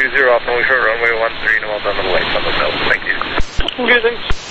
off North Shore, runway 13, and well done on the lights on the belt. Thank you. Okay, thanks.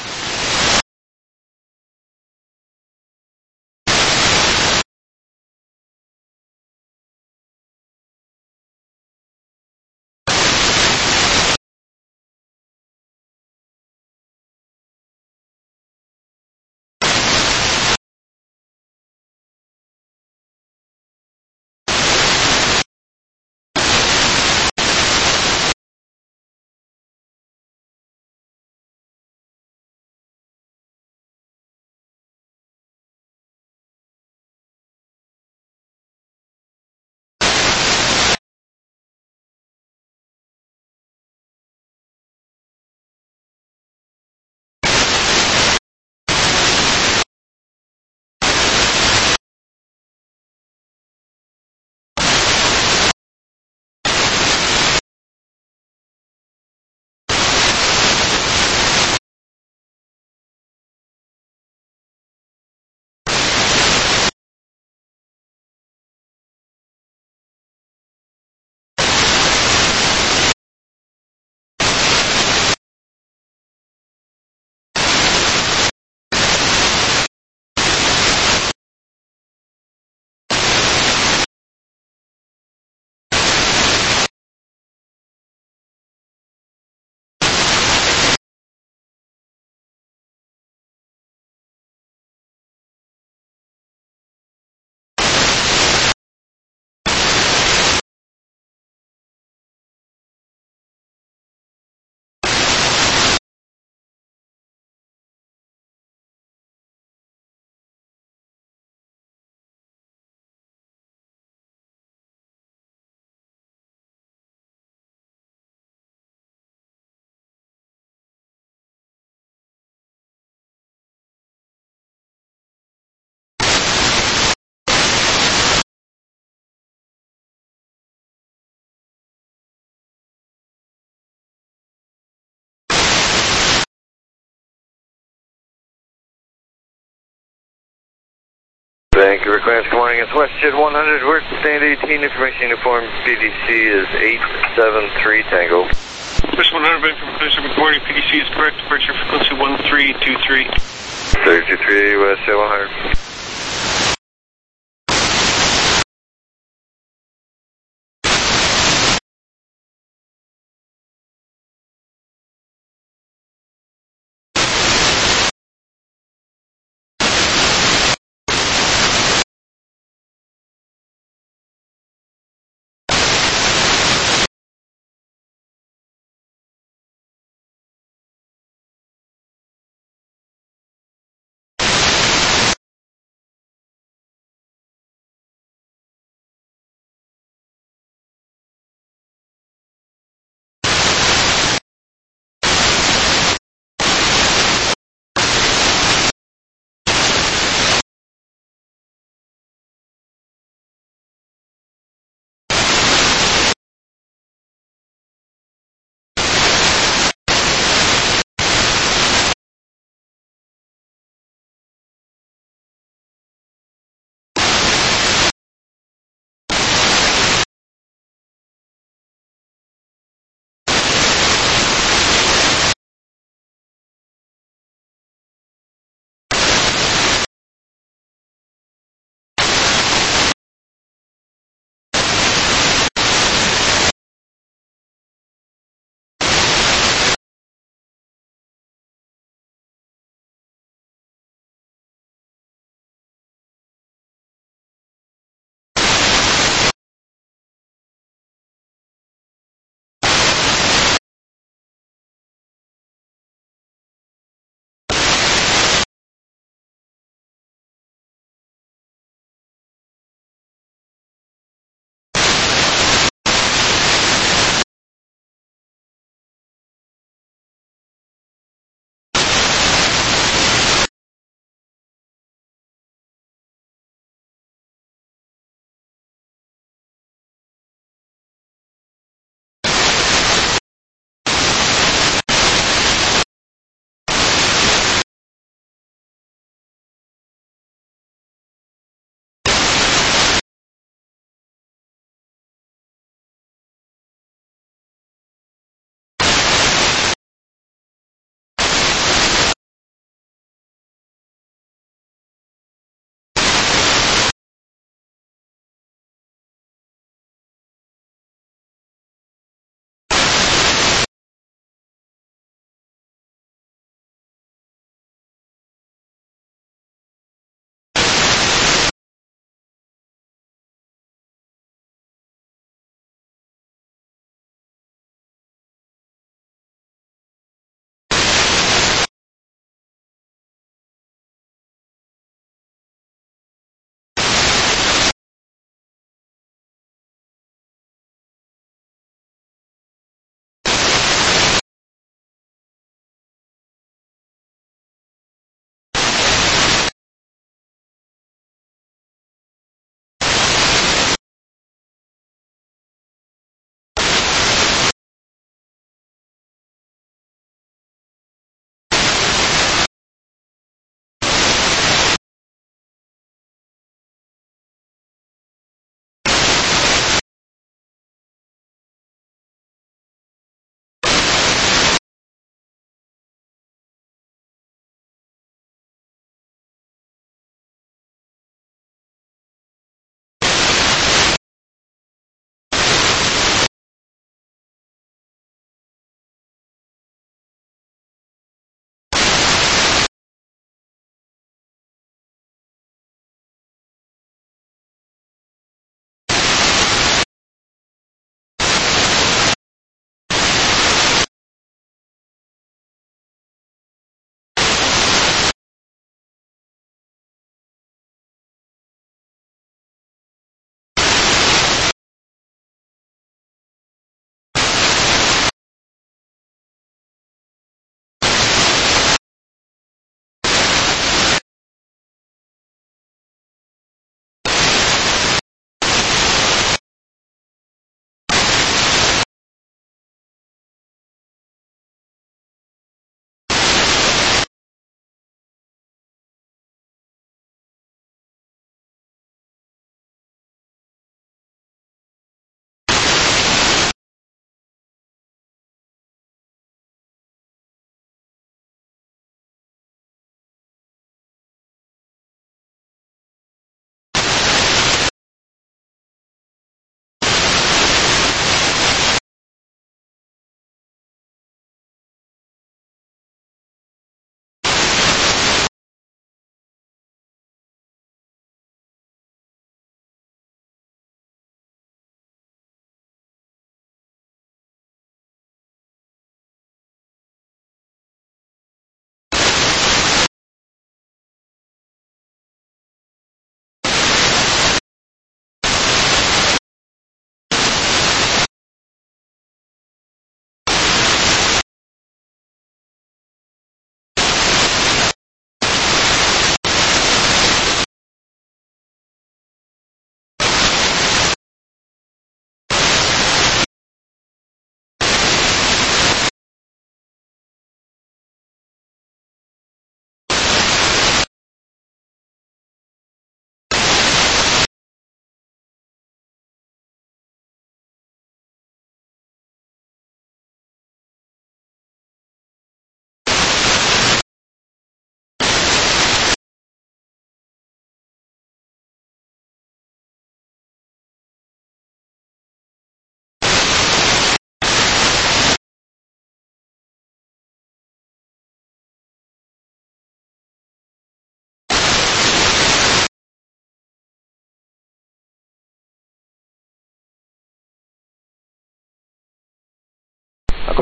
Thank you, request. Good morning, it's WestJet 100, we're stand 18, information uniform, PDC is 873 Tango. West 100, good morning, PDC is correct, departure frequency 1323. 323, WestJet 100.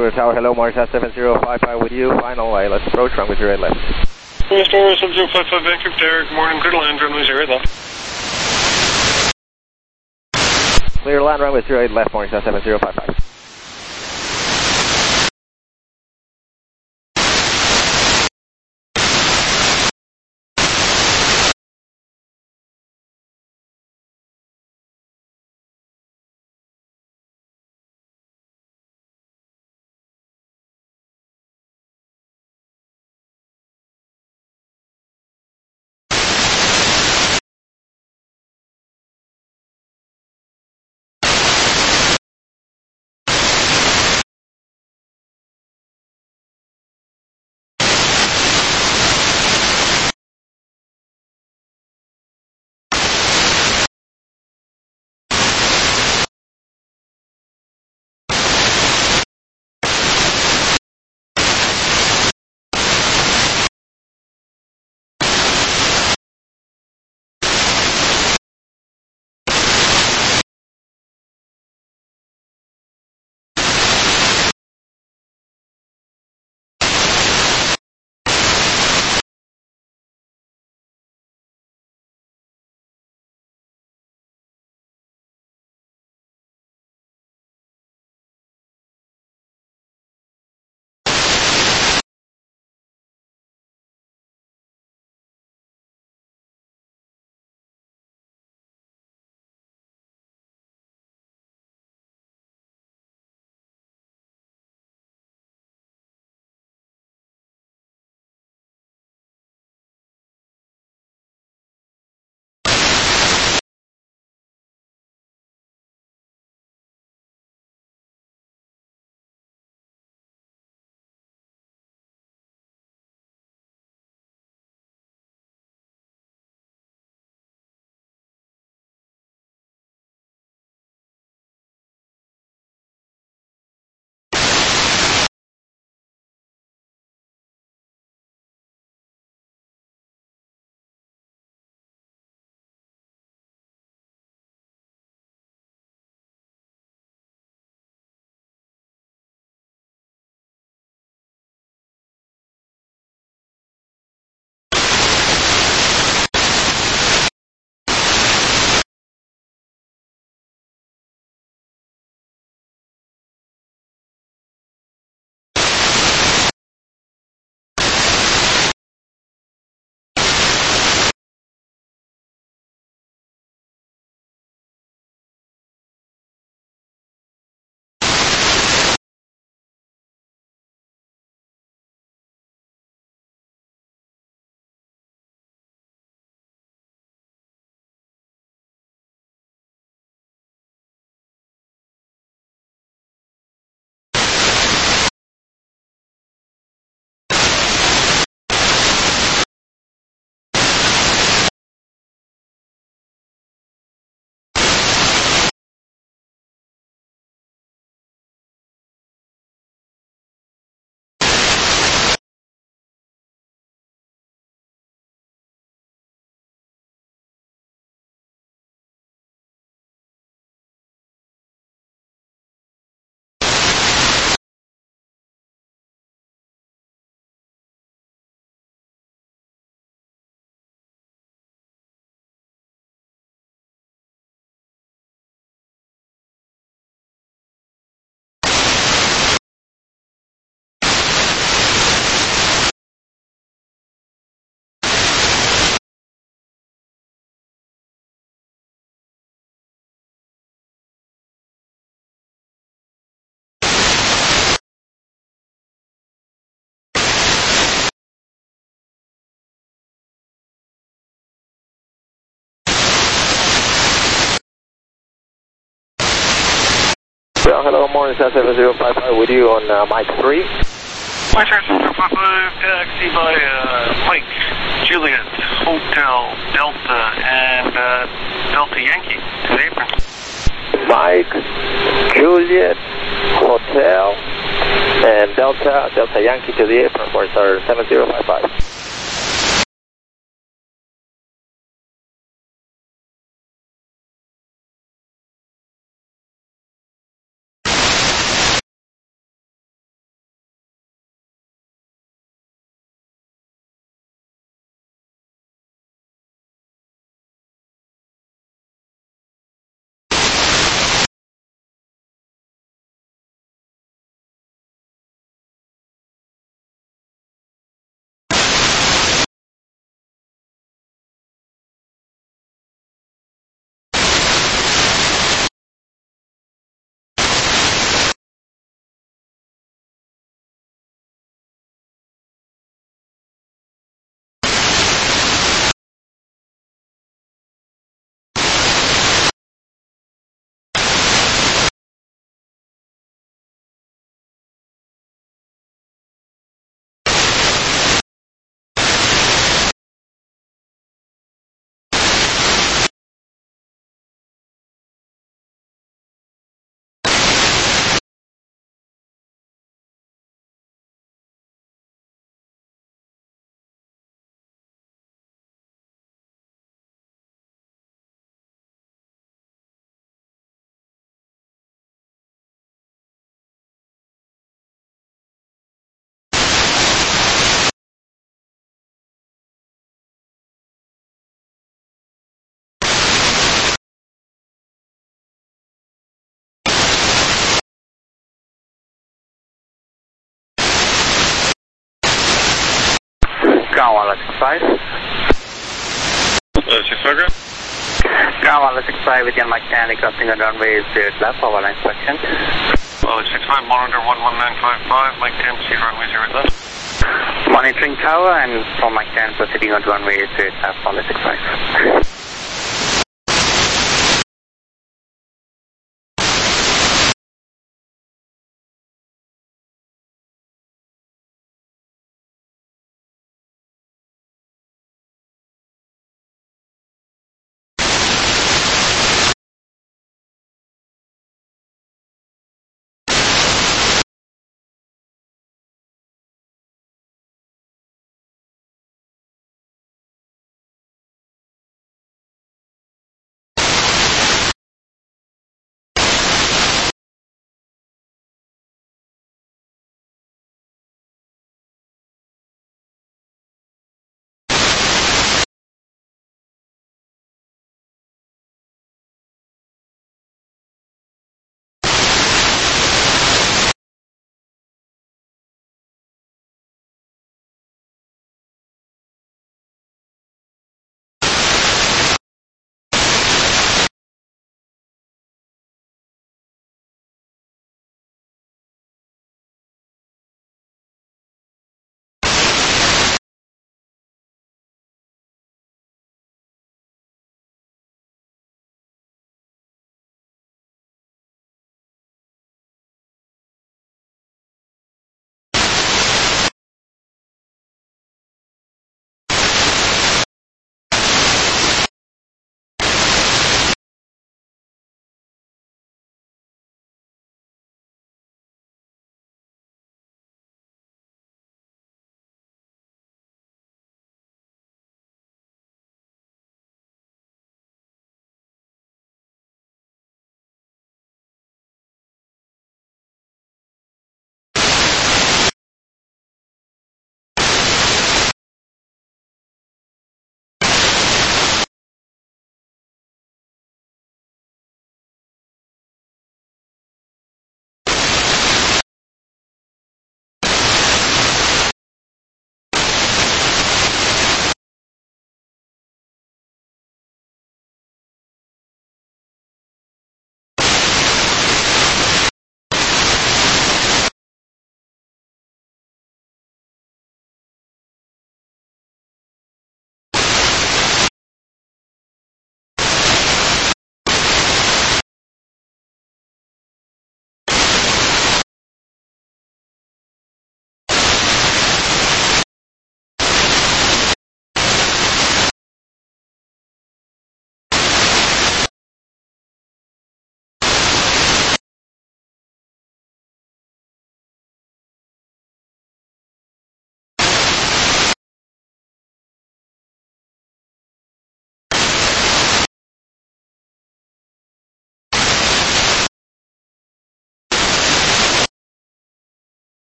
Vancouver Tower, hello, Morningstar 7055 with you, final let's approach, runway 08 left. Morningstar 7055 Vancouver Tower, good morning, clear to land, runway 08 left. Clear to land, runway 08 left, Morningstar 7055. Hello, Morningstar 7055 with you on Mike 3. Morningstar 7055, taxi by Mike, Juliet, Hotel, Delta, and Delta Yankee to the apron. Mike, Juliet, Hotel, and Delta Yankee to the apron, Morningstar 7055. Ground 165. 65 ground? Ground 165 with your mechanic crossing the runway 08 left for our inspection. 65, monitor 11955, Mike 10, proceed runway 08 left. Monitoring tower and for Mike 10 proceeding on runway 08 left for 65.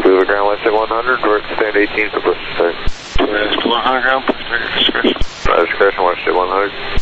Vancouver ground, West 100, we're at stand 18 for Bristol start. West 100 ground, please make your discretion. Discretion, West 100.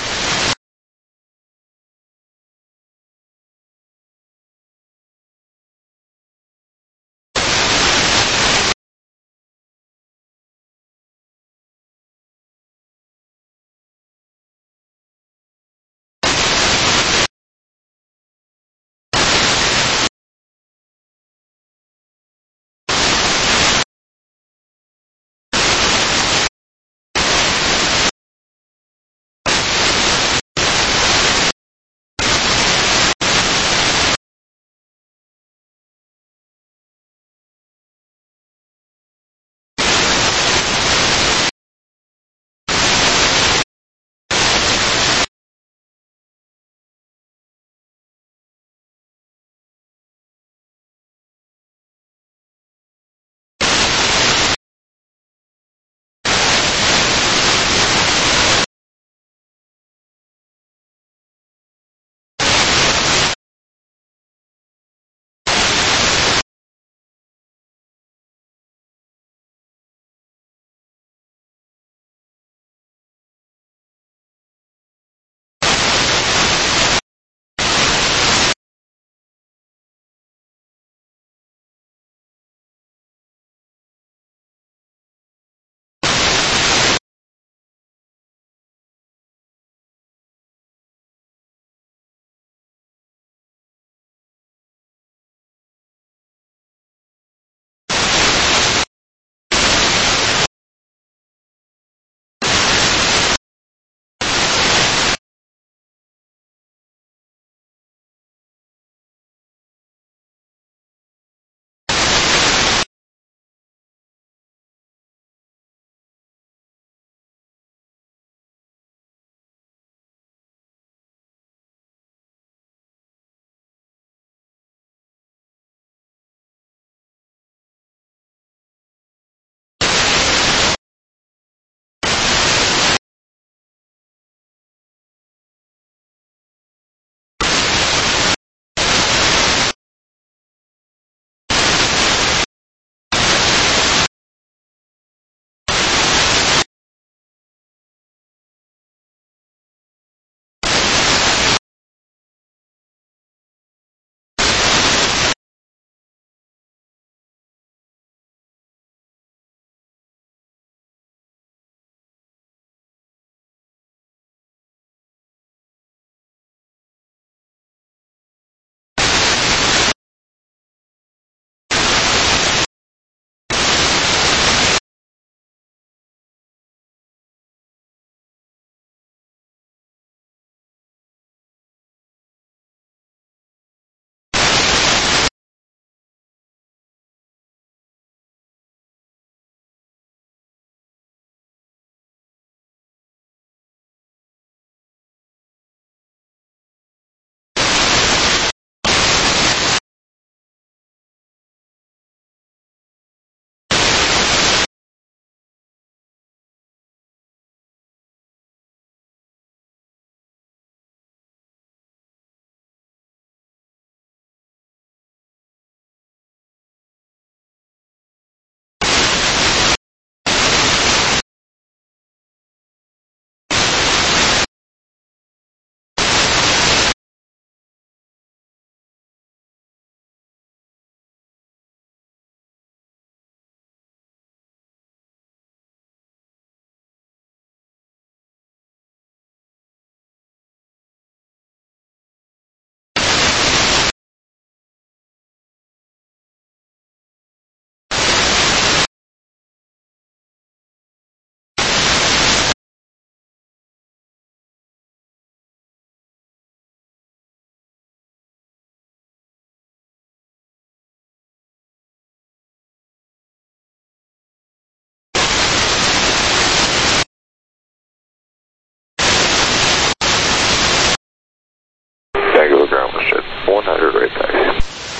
Vancouver ground, West 100, right back.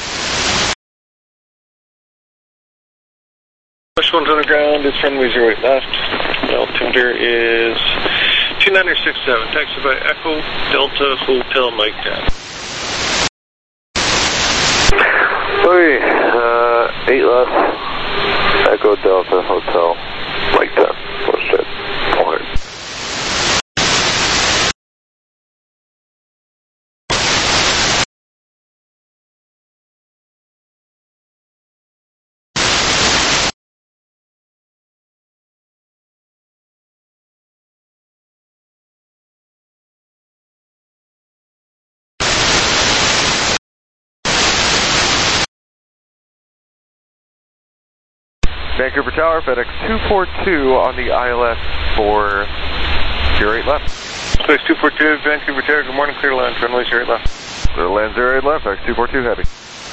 West 100 ground, it's runway 08 left. Altimeter is 2967. Taxi by Echo Delta Hotel Mike down. Okay, 8 left. left, Echo Delta Hotel, Mike 10, Westjet 400. Vancouver Tower, FedEx 242 on the ILS for 08 left. FedEx 242, Vancouver Tower, good morning, clear land, runway 08 left. Clear land 08 left, FedEx 242 heavy.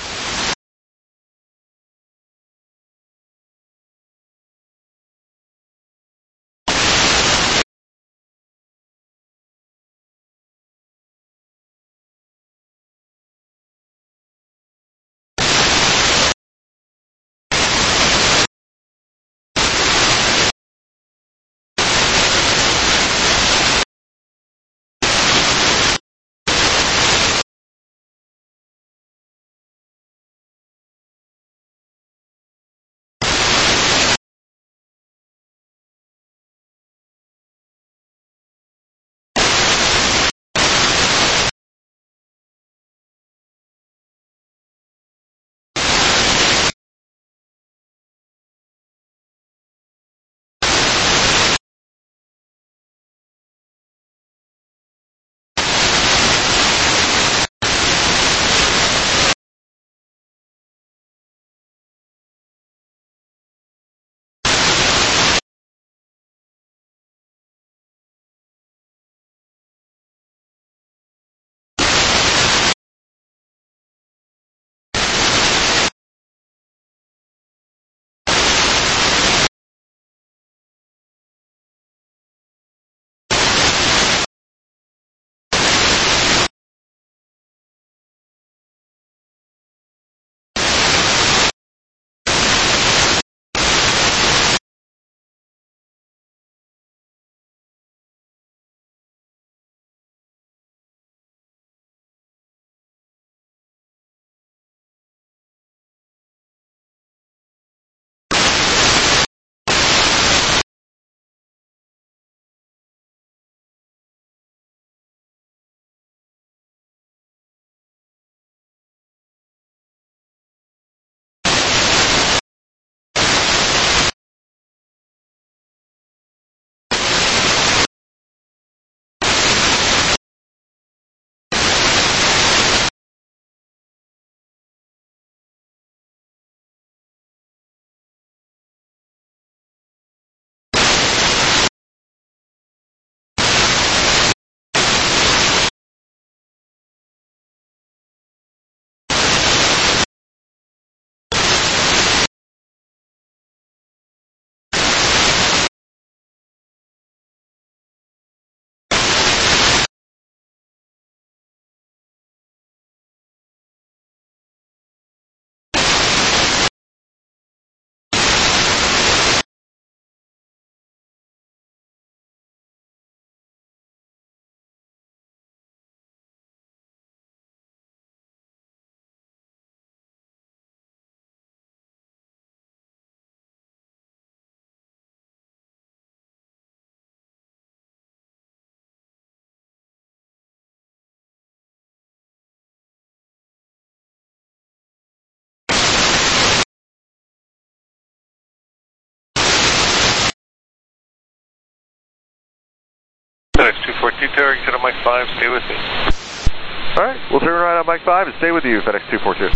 FedEx 242 Tower, you said on Mike 5, stay with me. Alright, we'll turn right on Mike 5 and stay with you, FedEx 242.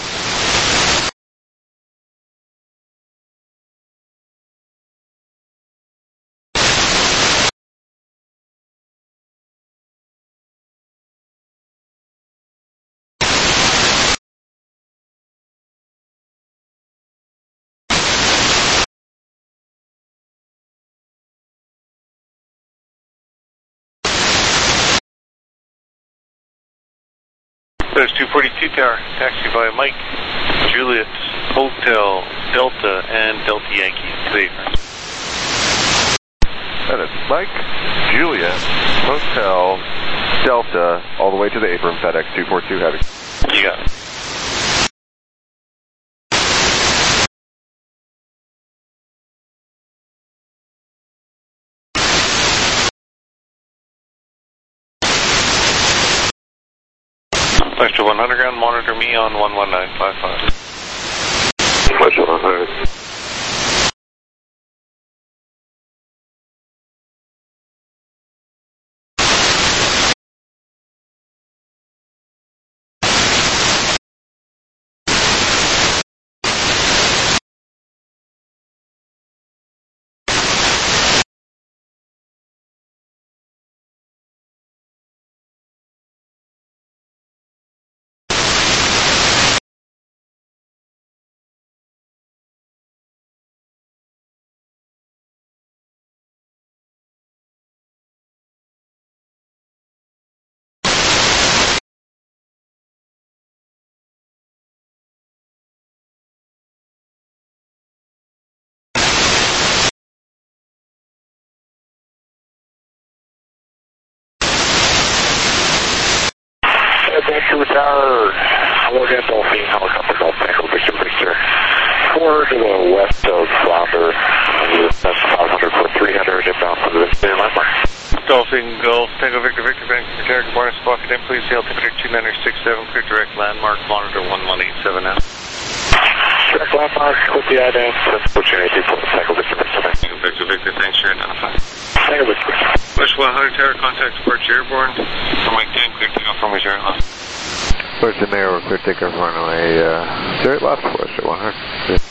FedEx 242 Tower, taxi via Mike, Juliet, Hotel, Delta, and Delta Yankee. Clear. And it's Mike, Juliet, Hotel, Delta, all the way to the apron, FedEx 242 heavy. You got it. Western 100 ground, monitor me on 11955. Western 100. Vancouver Tower, Logan Dolphin, helicopter Dolphin, Echo Victor Victor. 4 to the west of Flounder, that's 500 for 300, inbound for the Vincennes landmark. Dolphin Golf, Tango Victor Victor, Vancouver Tower, good morning, Spock again, please, the altimeter 2967, clear direct landmark, monitor 1187 now. Direct landmark, with the IDAM, that's opportunity for the Tango Victor Victor. Tango Victor Victor, thanks for your identifying. Tango Victor. West 100 Tower, contact departure airborne, from Mike 10, clear takeoff from Wizard Left. Western Mayor, clear takeoff runway, straight left, Western 100.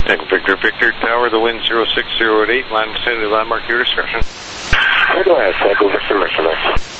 Tango Victor, Victor Tower, the wind 060 at 8, line vicinity landmark, your discretion. Go ahead, Tango Victor, Victor.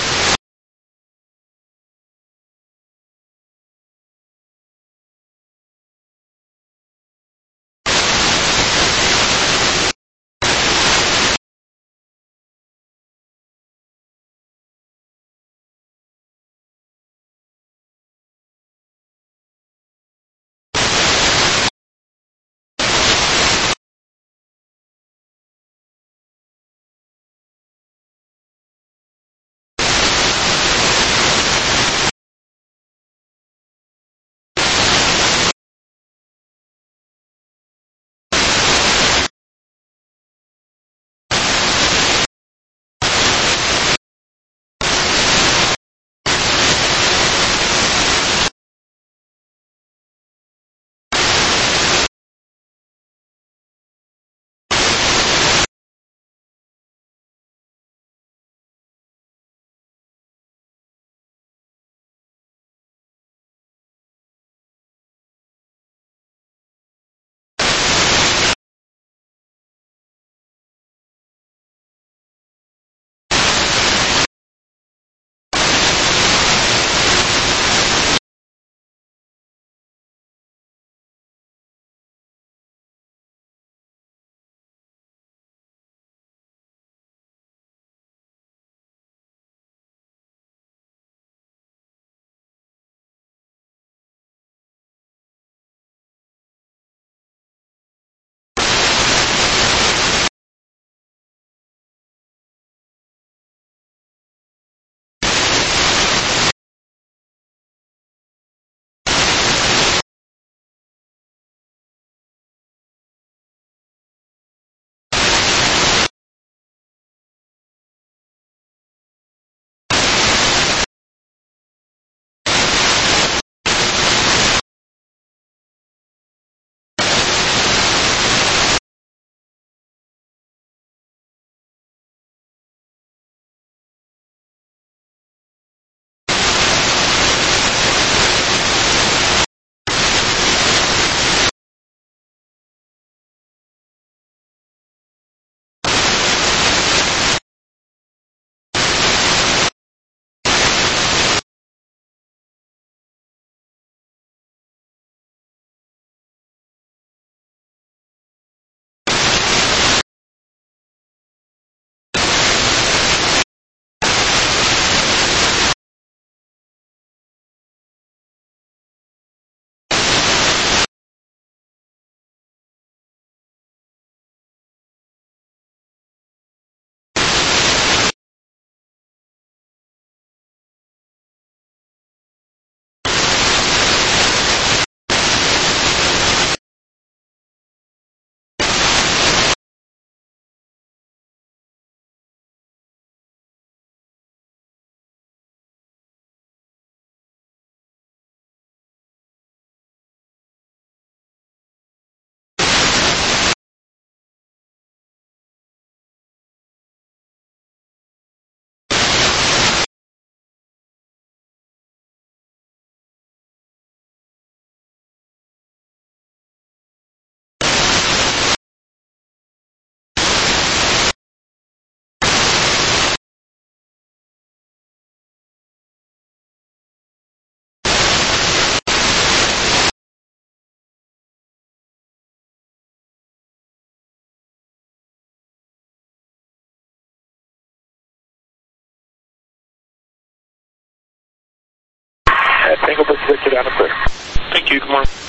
Tango Victor down the clear. Thank you, good morning.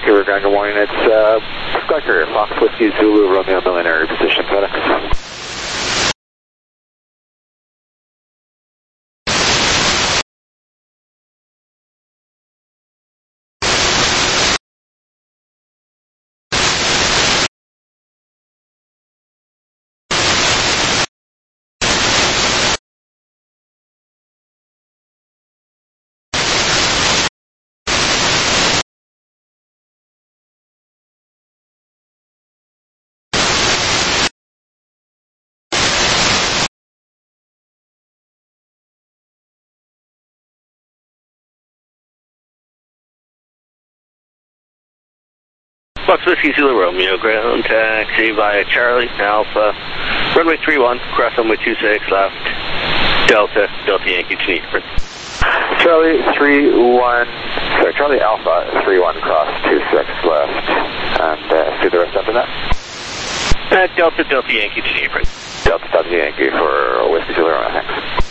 Vancouver Ground, good morning. It's Squawker, Fox Whiskey Zulu, Romeo Millionaire position, FedEx. Fox Whiskey Zulu Romeo, ground taxi via Charlie Alpha, runway 31, cross runway 26 left, Delta Yankee to Newport. Charlie Alpha 31 cross 26 left, and see the rest after that? Delta Yankee to Newport. Delta Yankee for Whiskey Zulu Romeo, thanks.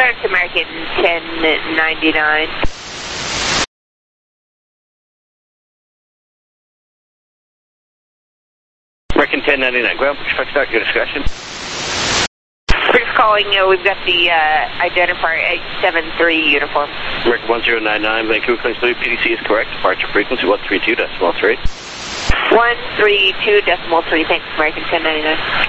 Clearance American 1099. American 1099, ground, push start your discussion. We're just calling, we've got the identifier 873 uniform. American 1099, Vancouver Claims PDC is correct. Departure frequency 132.3. 132.3, thanks, American 1099.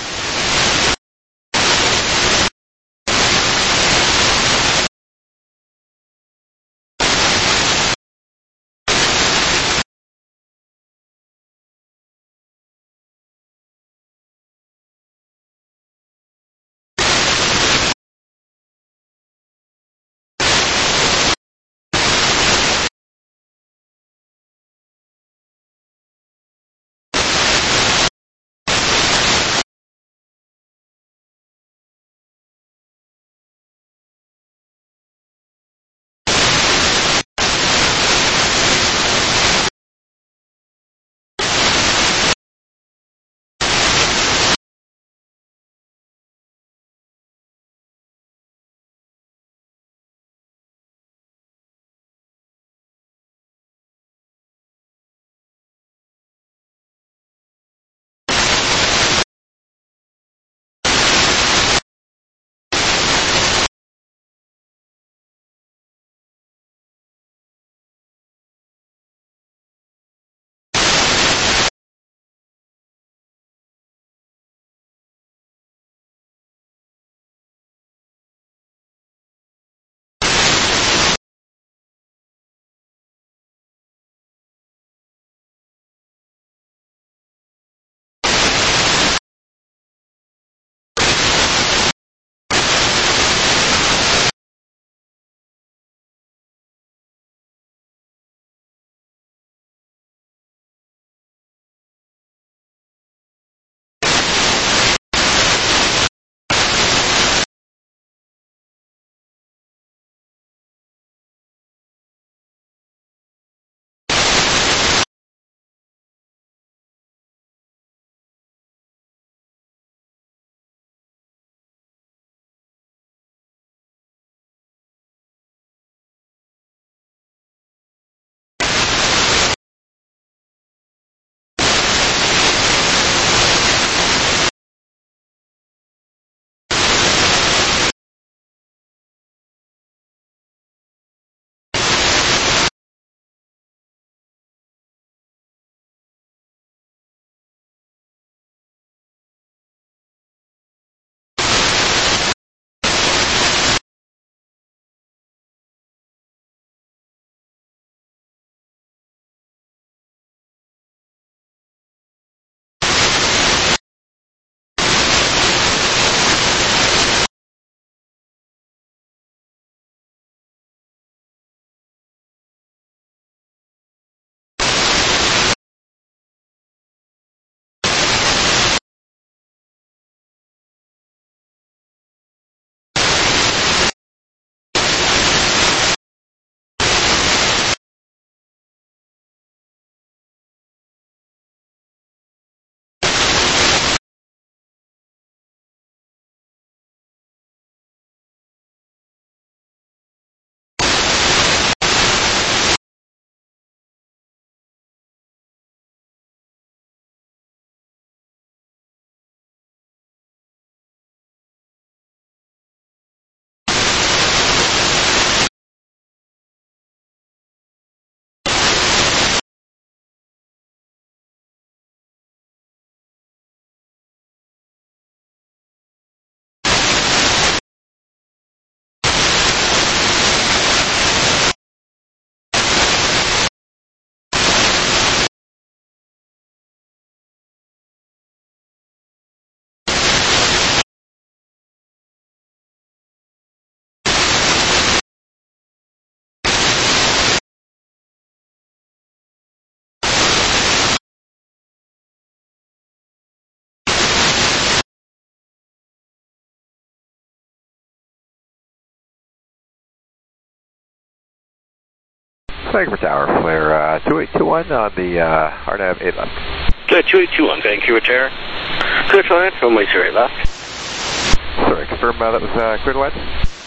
Vancouver Tower, flare 2821 on the RNAV 8 left. 2821, Vancouver Tower. Clear to land, runway 08 left. Sorry, confirm that was clear to land?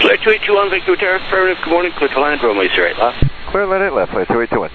Flare 2821, Vancouver Tower, affirmative, good morning, clear to land, runway 08 left. Clear land 8 left, Flare 2821.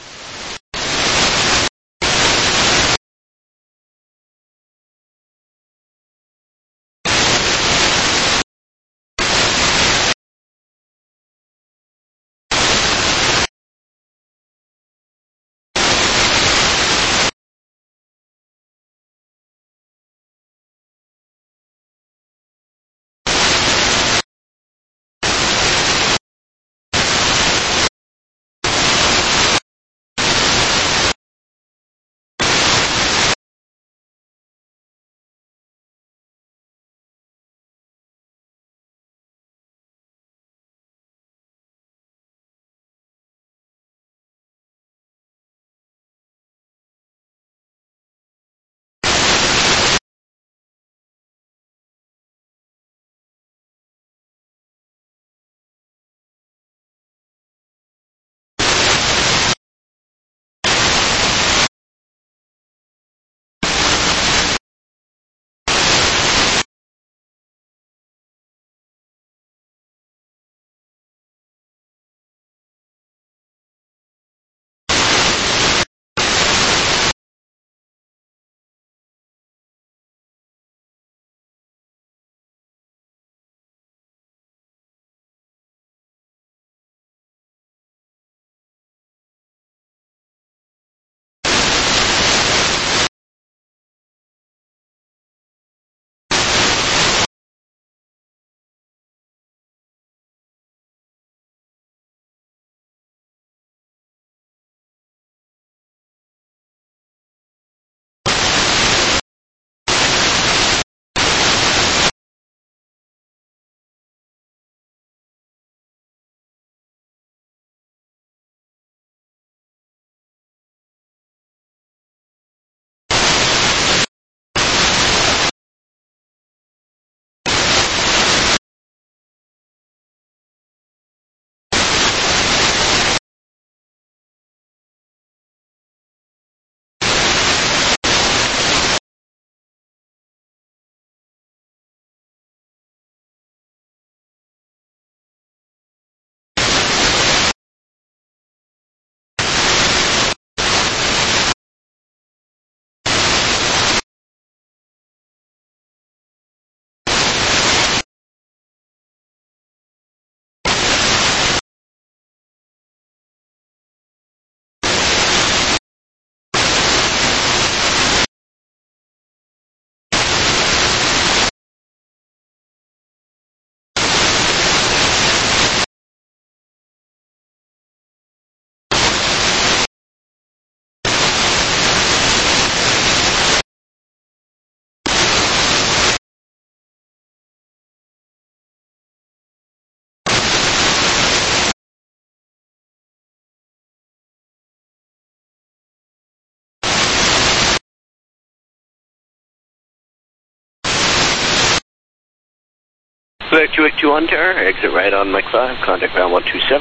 Flare 2821 Tower, exit right on Mike 5, contact ground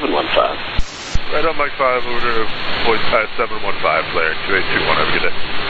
12715. Right on Mike 5, over to 715, Flare 2821, have a good day.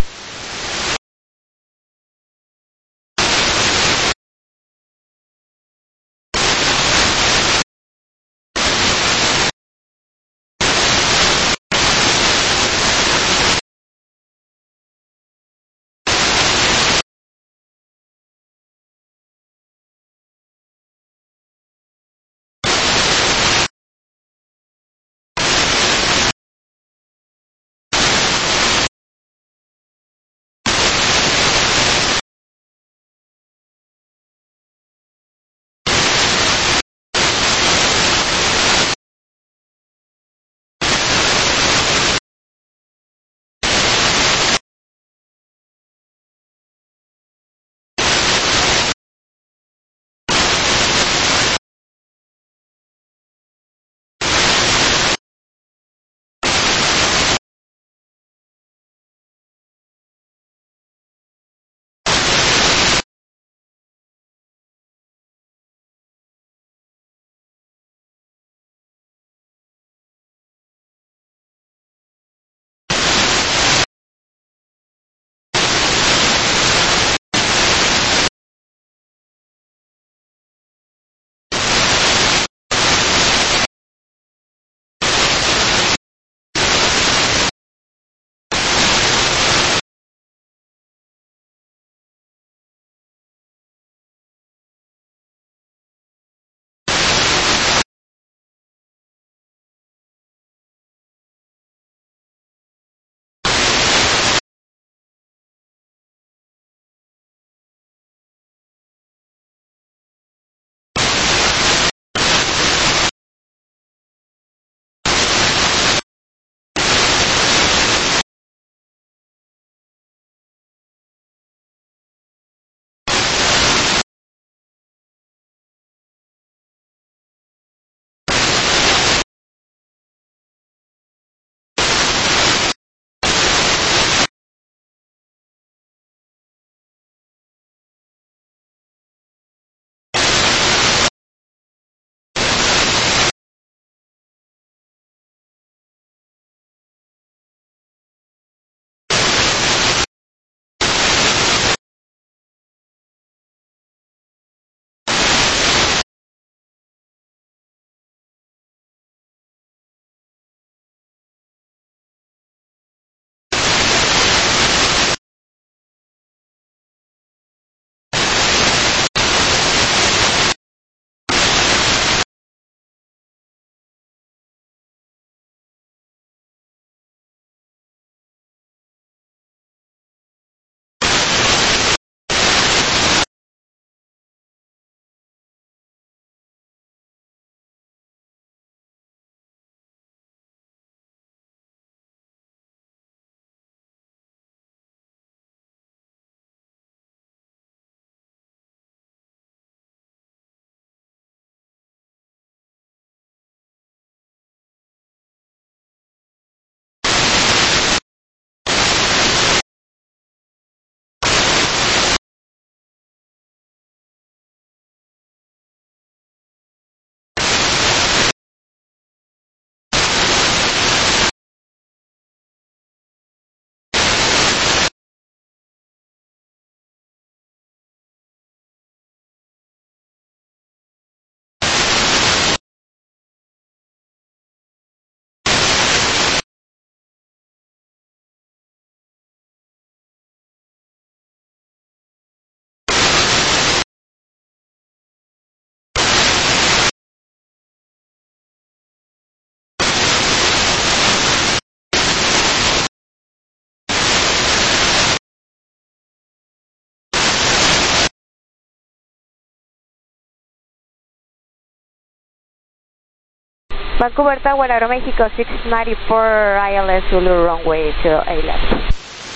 Vancouver Tower, Aeromexico 694, ILS Zulu runway 08 left.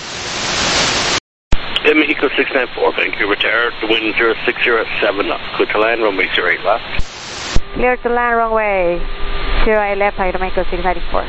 Mexico 694, Vancouver Tower, the wind 060 at 7 knots. Clear to land, runway 08 left. Clear to land, runway 08 left, Aeromexico 694.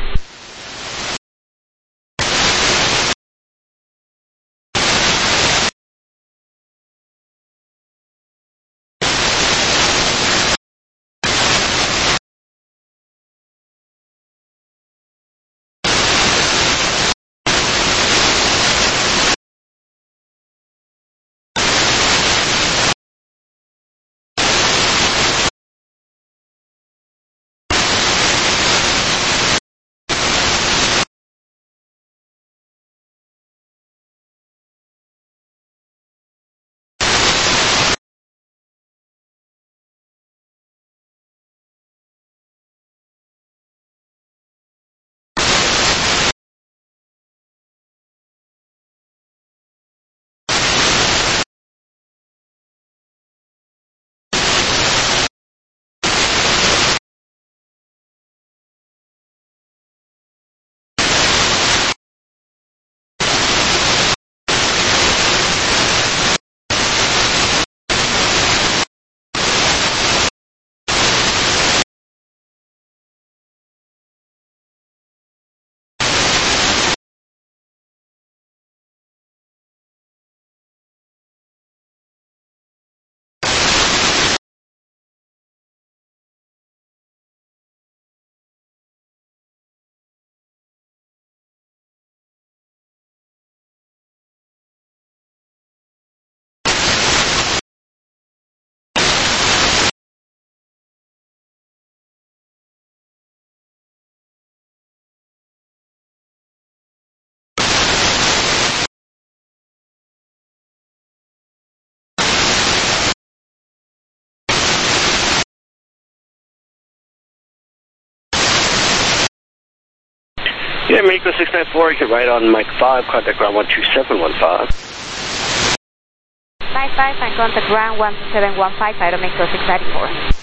Yeah, Mexico 694, you can ride on Mike 5, contact ground 12715. Mike 5 and contact ground 1715, Aeromexico 694.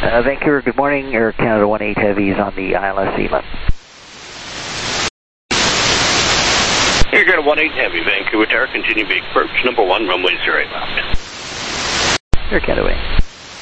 Vancouver, good morning. Air Canada 18 Heavies on the ILS 8 left. Air Canada 18 Heavy, Vancouver Tower, continue big approach, number 1, runway 08 left. Air Canada 8.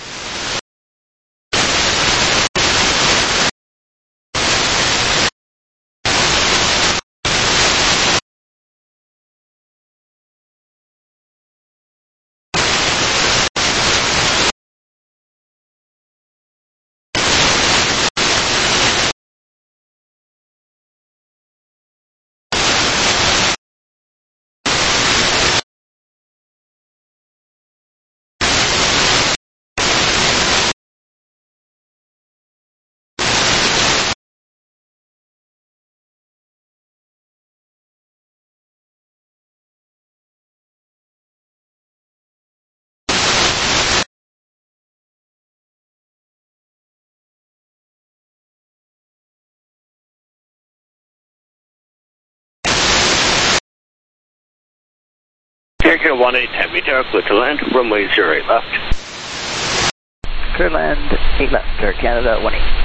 Air Canada 18 Heavy Tower, clear to land, runway 08 left. Clear land 8 left, Air Canada 18.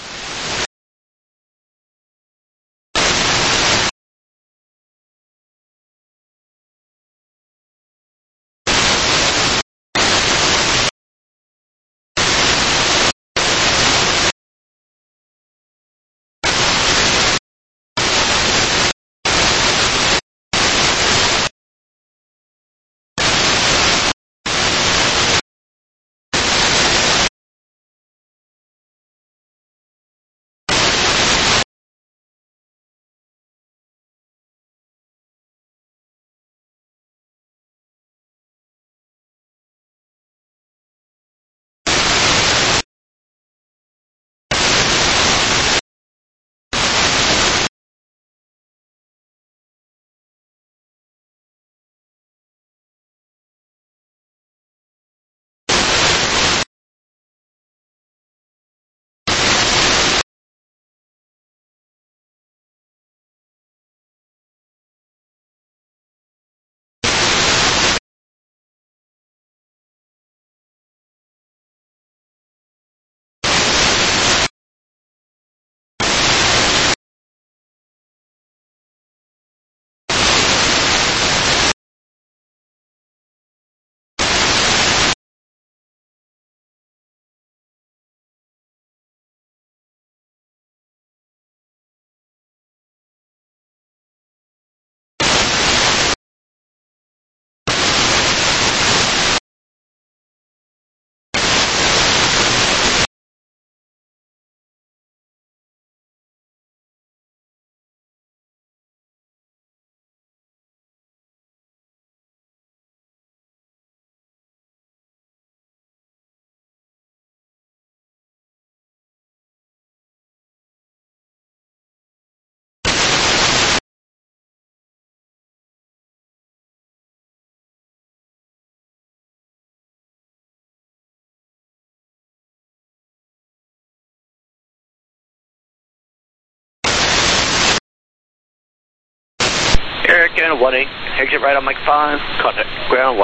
Air Canada 18, exit right on Mike 5, contact ground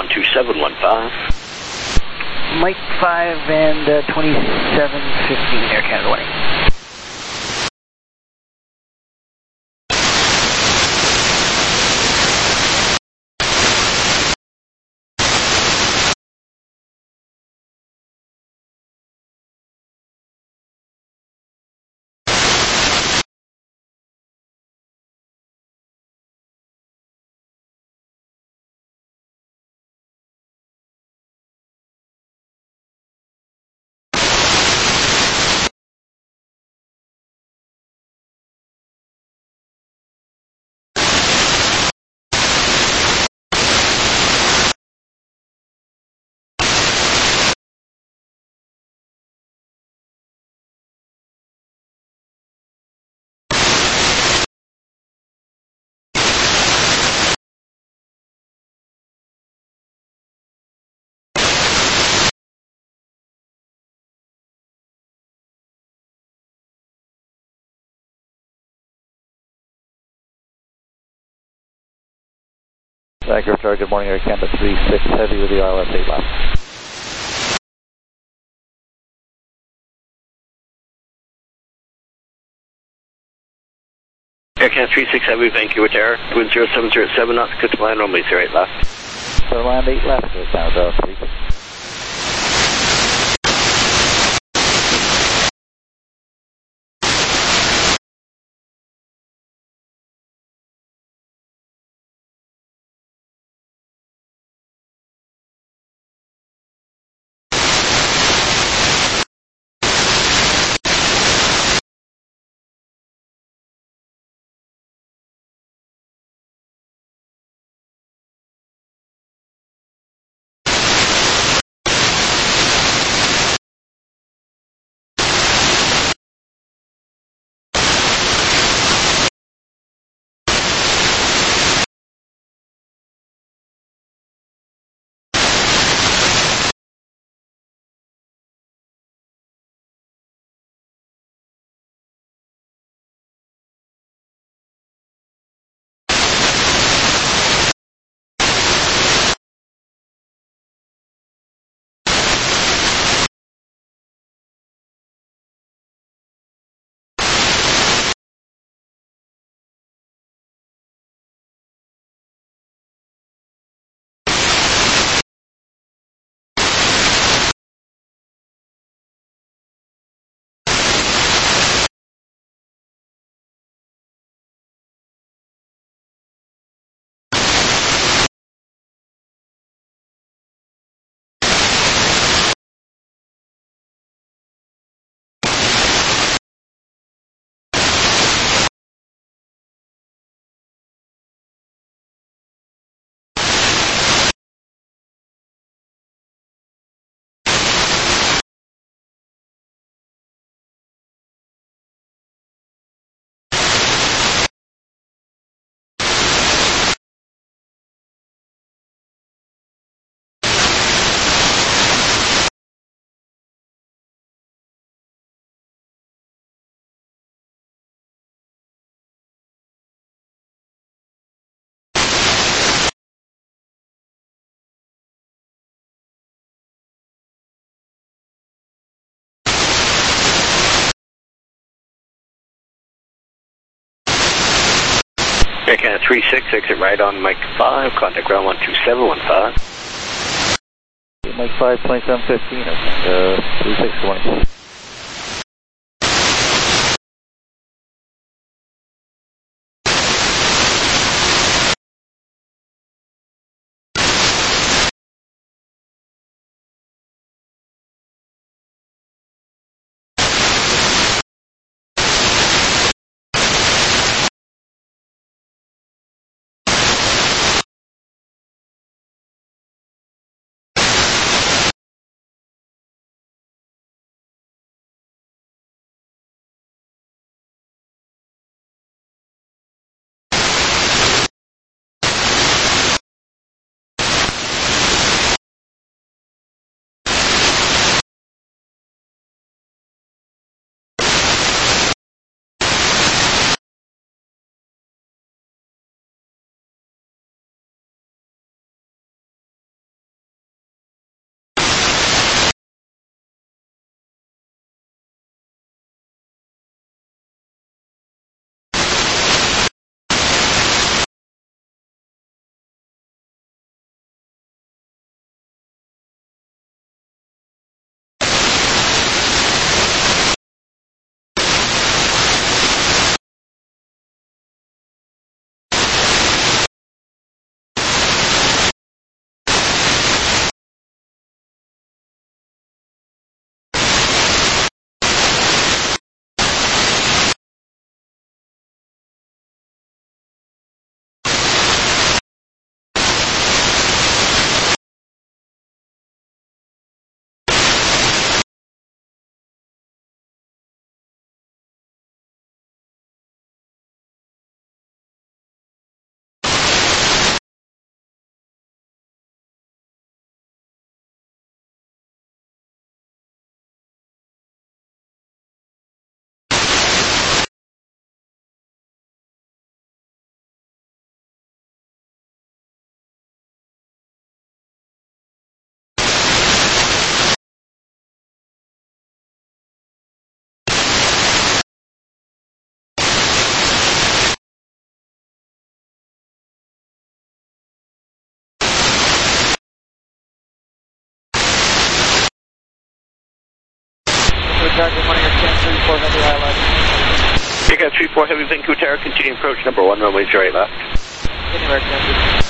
12715. Mike 5 and 2715, Air Canada 18. Vancouver Tower, good morning. Air Canada 36 Heavy with the ILS 8 left. Air Canada 36 Heavy, Vancouver Tower, wind 0707 knots, good to land, runway 08 left. So land 8 left, Canada 3. Air Canada 36, exit right on Mike 5, contact ground 12715. Mike 5, 2715, Air Canada 36, good morning. Good morning, Air 34 Heavy ILS. Aircraft 34 Heavy Vancouver Tower, continuing approach number 1, runway 08 left. Continue, Air 10.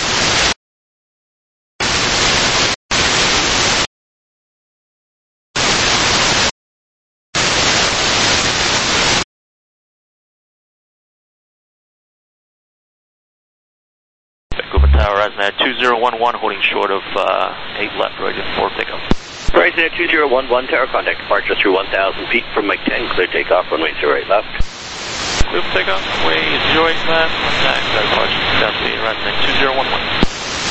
Vancouver Tower, Rising 2011, holding short of 8 left, ready for pickup. Rising 2011, tower contact departure through 1,000 feet from Mike 10, clear takeoff, runway 08 left. Clear takeoff, runway 08 left, contact departure 2,000 feet, Rising 2011.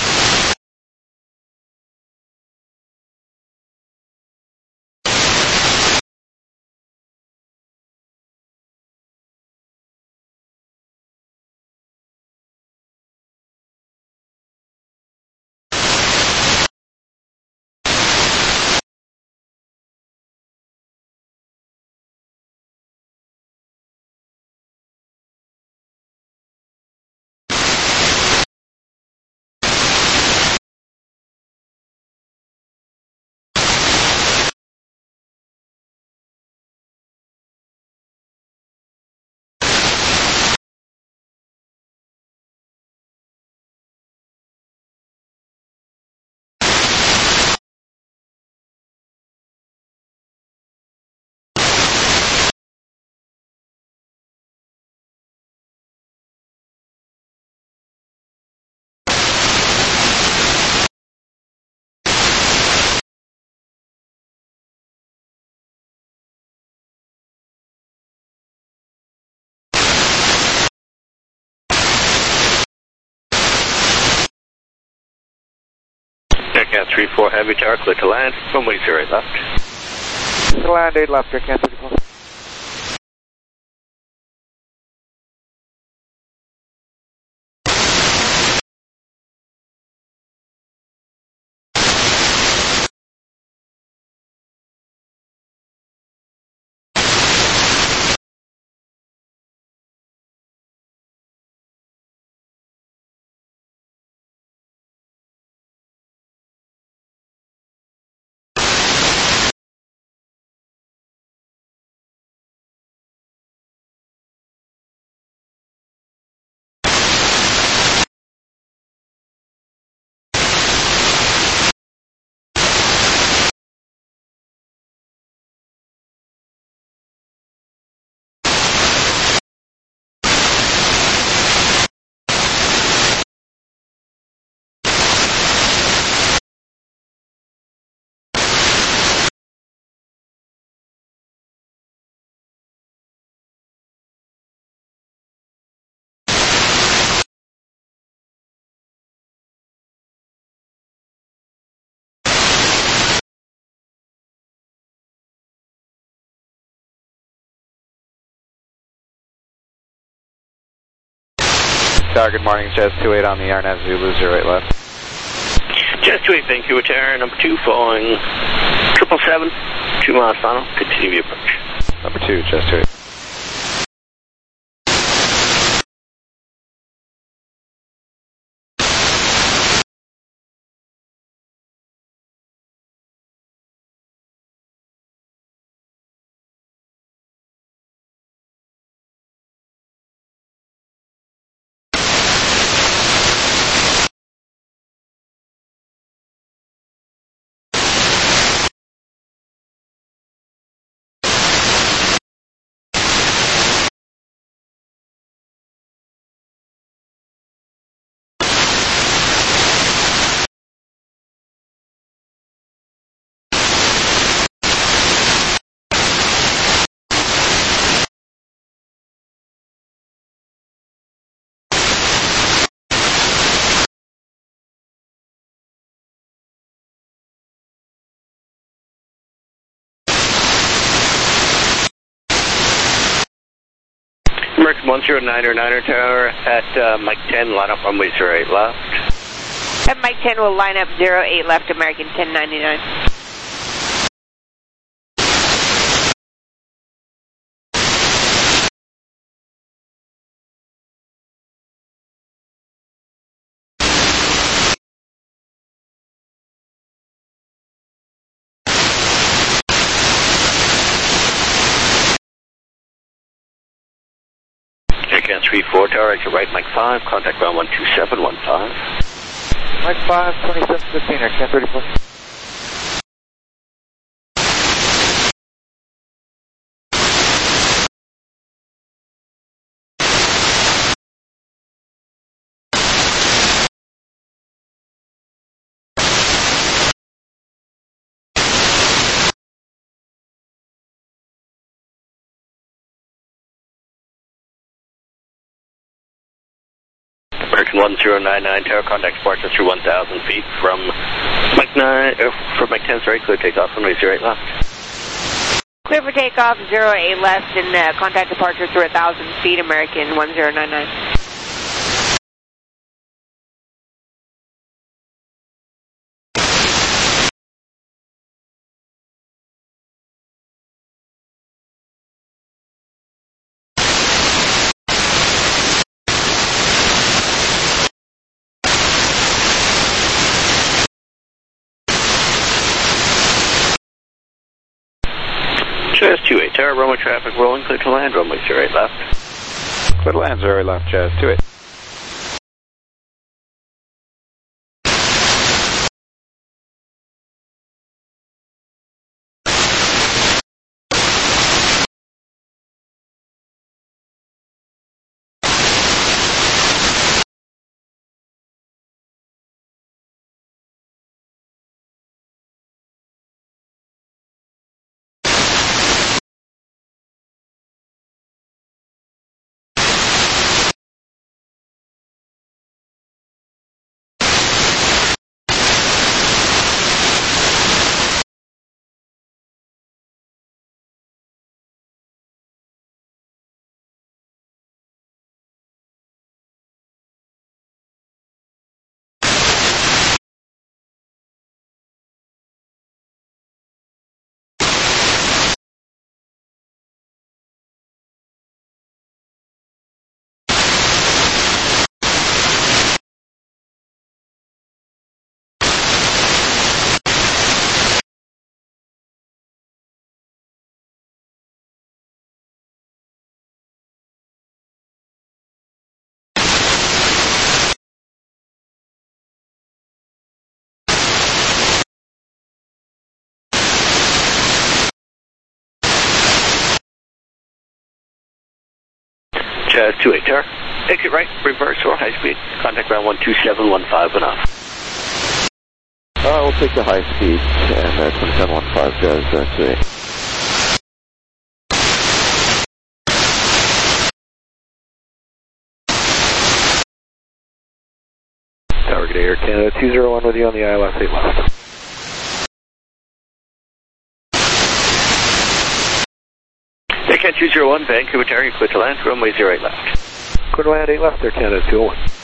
Aircraft 34 Heavy Tower, clear to land, runway 08 left. To land 8 left, Aircraft 34. Tower, good morning. Jazz 28 on the RNAV Zulu 08 left. Jazz 28 Vancouver Tower, number 2, following 777, 2 miles final, continue the approach. Number 2, Jazz 28. American 1099er Tower at Mike 10, line up runway 08 left. At Mike 10 will line up 08 left, American 1099. 034 tower, exit right, Mike 5, contact ground 12715. Mike 5, 2715, Air Can 34. American 1099 tower, contact departure through 1,000 feet from Mike 9, from Mike 10, sorry, clear takeoff, runway 08 left. Clear for takeoff, 08 left, and contact departure through 1,000 feet, American 1099. Jazz 28 tower, runway traffic rolling, clear to land, runway 08 left. Clear to land, 08 left, Jazz 28. Jazz 28 tower, exit right, reverse or high speed, contact ground 12715 and up. We'll take the high speed and 2715, Jazz 28. Target Air Canada 201 with you on the ILS 8 left. Aircan 201, Vancouver tower, clear to land, runway 08 left. Clear to land 8 left, Air Canada 201.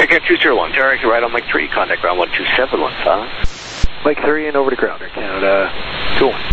Air 201, direct right on Mike 3, contact ground 12715. Mike 3 and over to ground, Air Canada 21.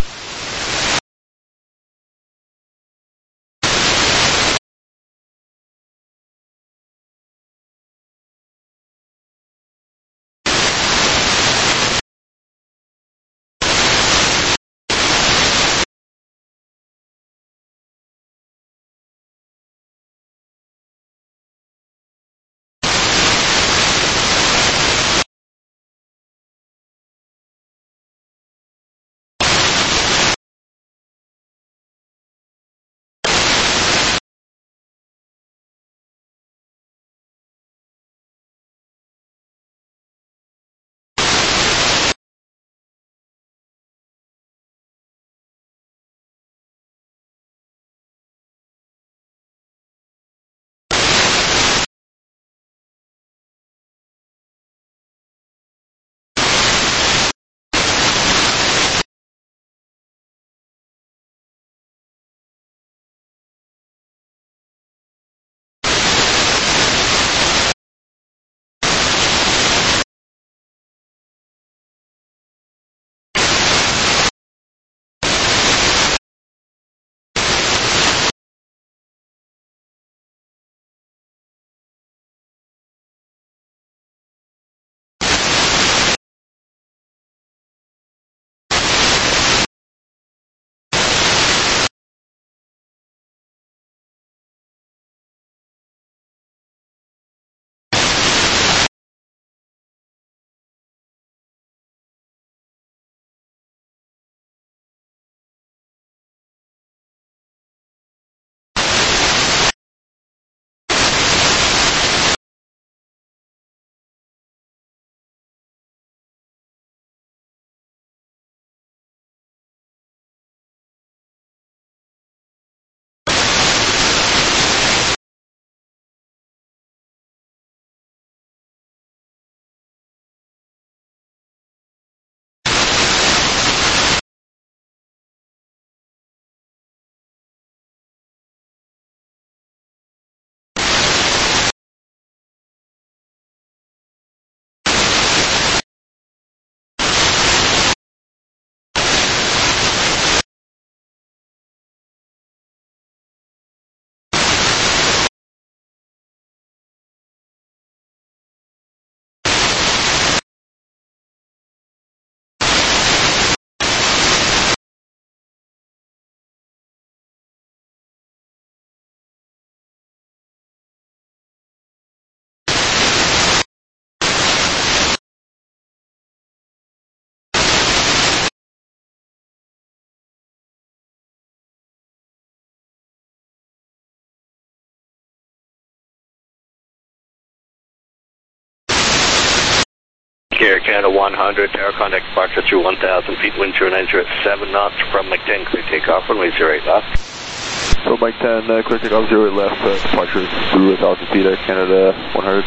Air Canada 100, tower contact departure through 1,000 feet, wind 090 at 7 knots from Mike 10, clear takeoff, runway 08 left. So Mike 10, clear takeoff 08 left, departure through 1,000 feet, Air Canada 100.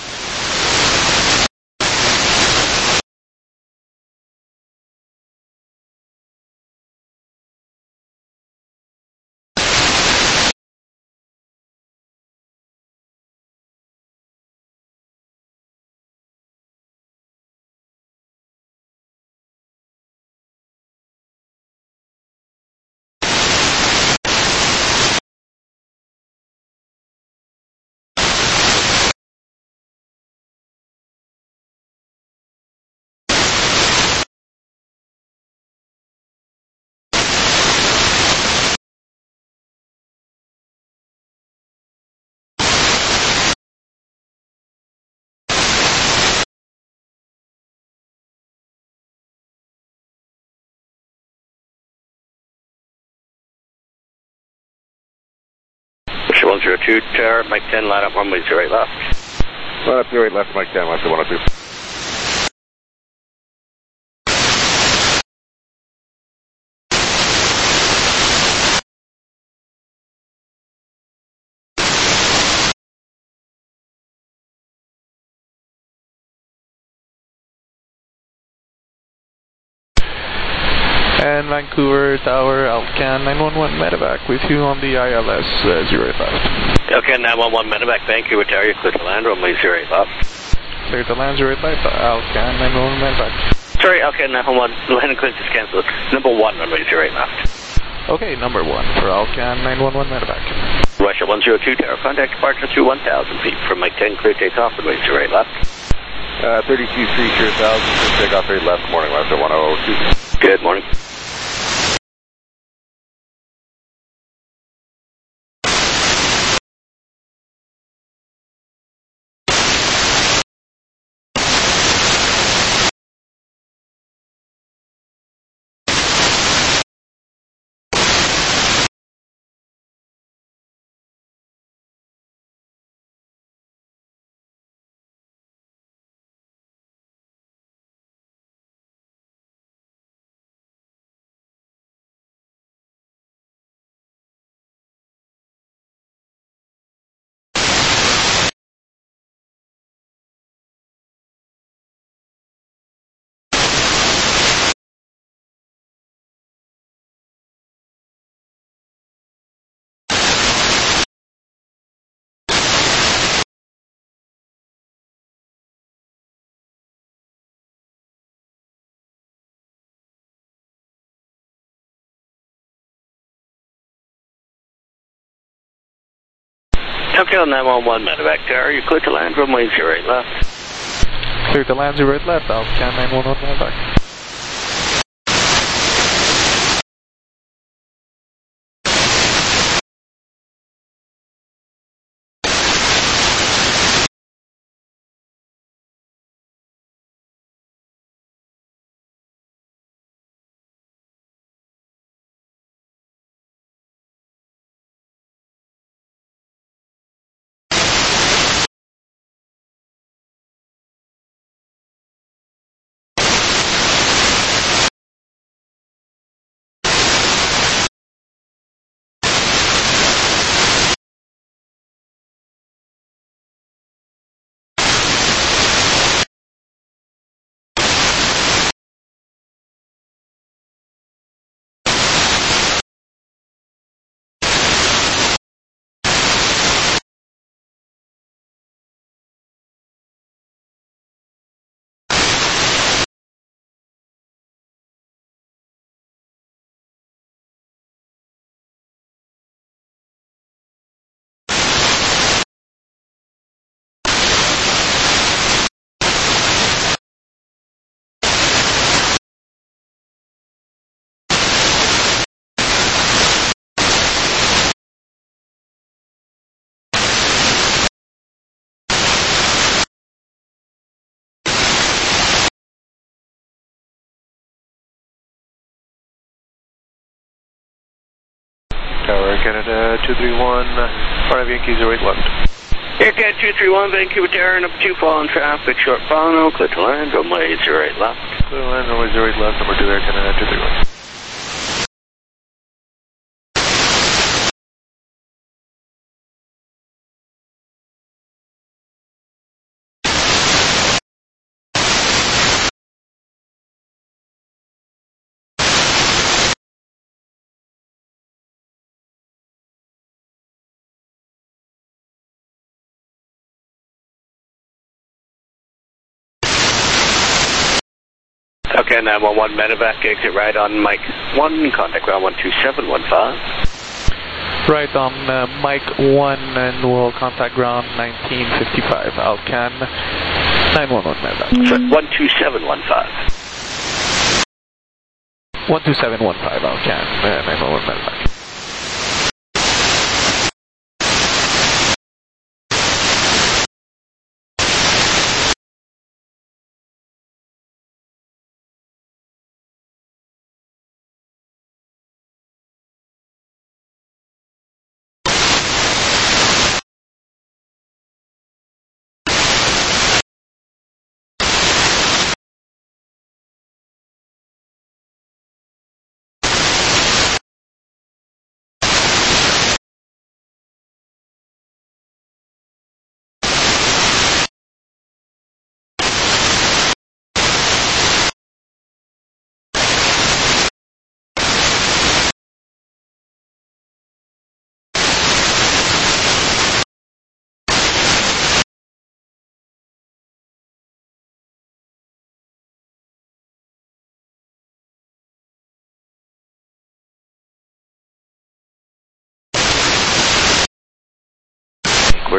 Push 102, tower, Mike 10, line up runway 08 left. Line up 08 left, Mike 10, left to 102. And Vancouver Tower, Alcan 911 medevac with you on the ILS 08 left. Okay, 911 medevac, Vancouver Tower, you're clear to land, runway 08 left. Clear to land 08 left, Alcan 911 medevac. Sorry, okay, 911, landing clearance is cancelled. Number 1, runway 08 left. Okay, number 1 for Alcan 911 medevac. Russia 102 Tower, contact departure through 1,000 feet from Mike 10, clear takeoff, runway 08 left. 32 3, clear 1,000, clear takeoff 8 left, morning left at 1002. Good morning. Tokyo 911 medevac Tower, you're clear to land, runway 08 left. Clear to land 08 left, Alcan 911 medevac. Tower, Canada 231, Fire Yankee 08 left. Air Cat 231, Vancouver Tower, number 2, following traffic, short final, clear to land, runway 08 left. Clear to land, runway 08 left, number 2, Air Canada 231. Okay, 911 medevac, exit right on Mike 1, contact ground 12715. Right on Mike 1, and we'll contact ground 1955, Alcan 911 medevac. 12715. 12715, Alcan 911 medevac.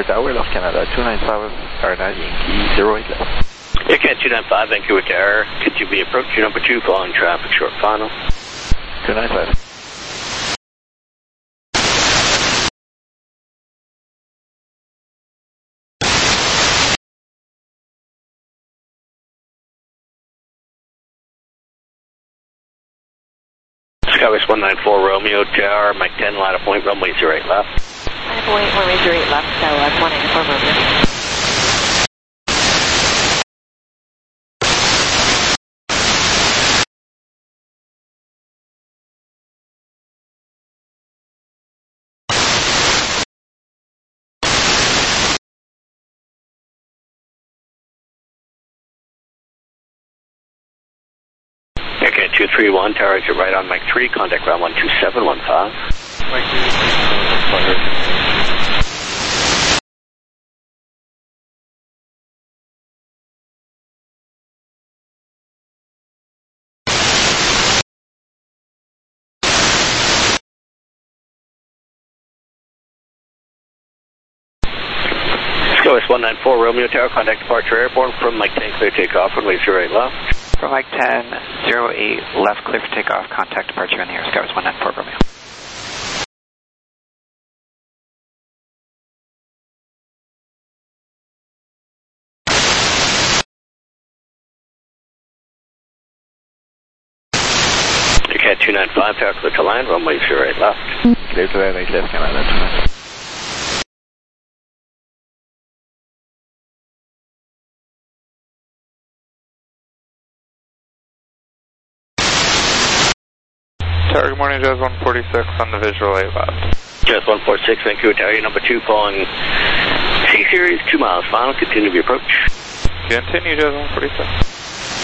Vancouver Tower, Lost Canada, 295 R9 Yankee 08 left. Aircat 295, Vancouver Tower. Could you be approach your number 2 following traffic short final? 295. Skywest 194 Romeo Tower, Mike 10, line of point, runway 08 left. Line of point, runway 08 left, Skywest 194 Romeo. Aircat 231, tower exit right on Mike 3, contact ground 12715. Mike 3, Skywest 194 Romeo Tower, contact departure airborne from Mike 10, clear takeoff, runway 08 left. From Mike 10, 08 left, clear for takeoff, contact departure in the air, Skywest 194 Romeo. Aircat 295, tower clear to land, runway 08 left. Clear to land, 8 left, Canada, 295. Tower, good morning, Jazz 146 on the visual 8 left. Jazz 146, Vancouver Tower, number 2 following C-Series, 2 miles final, continue the approach. Continue, Jazz 146.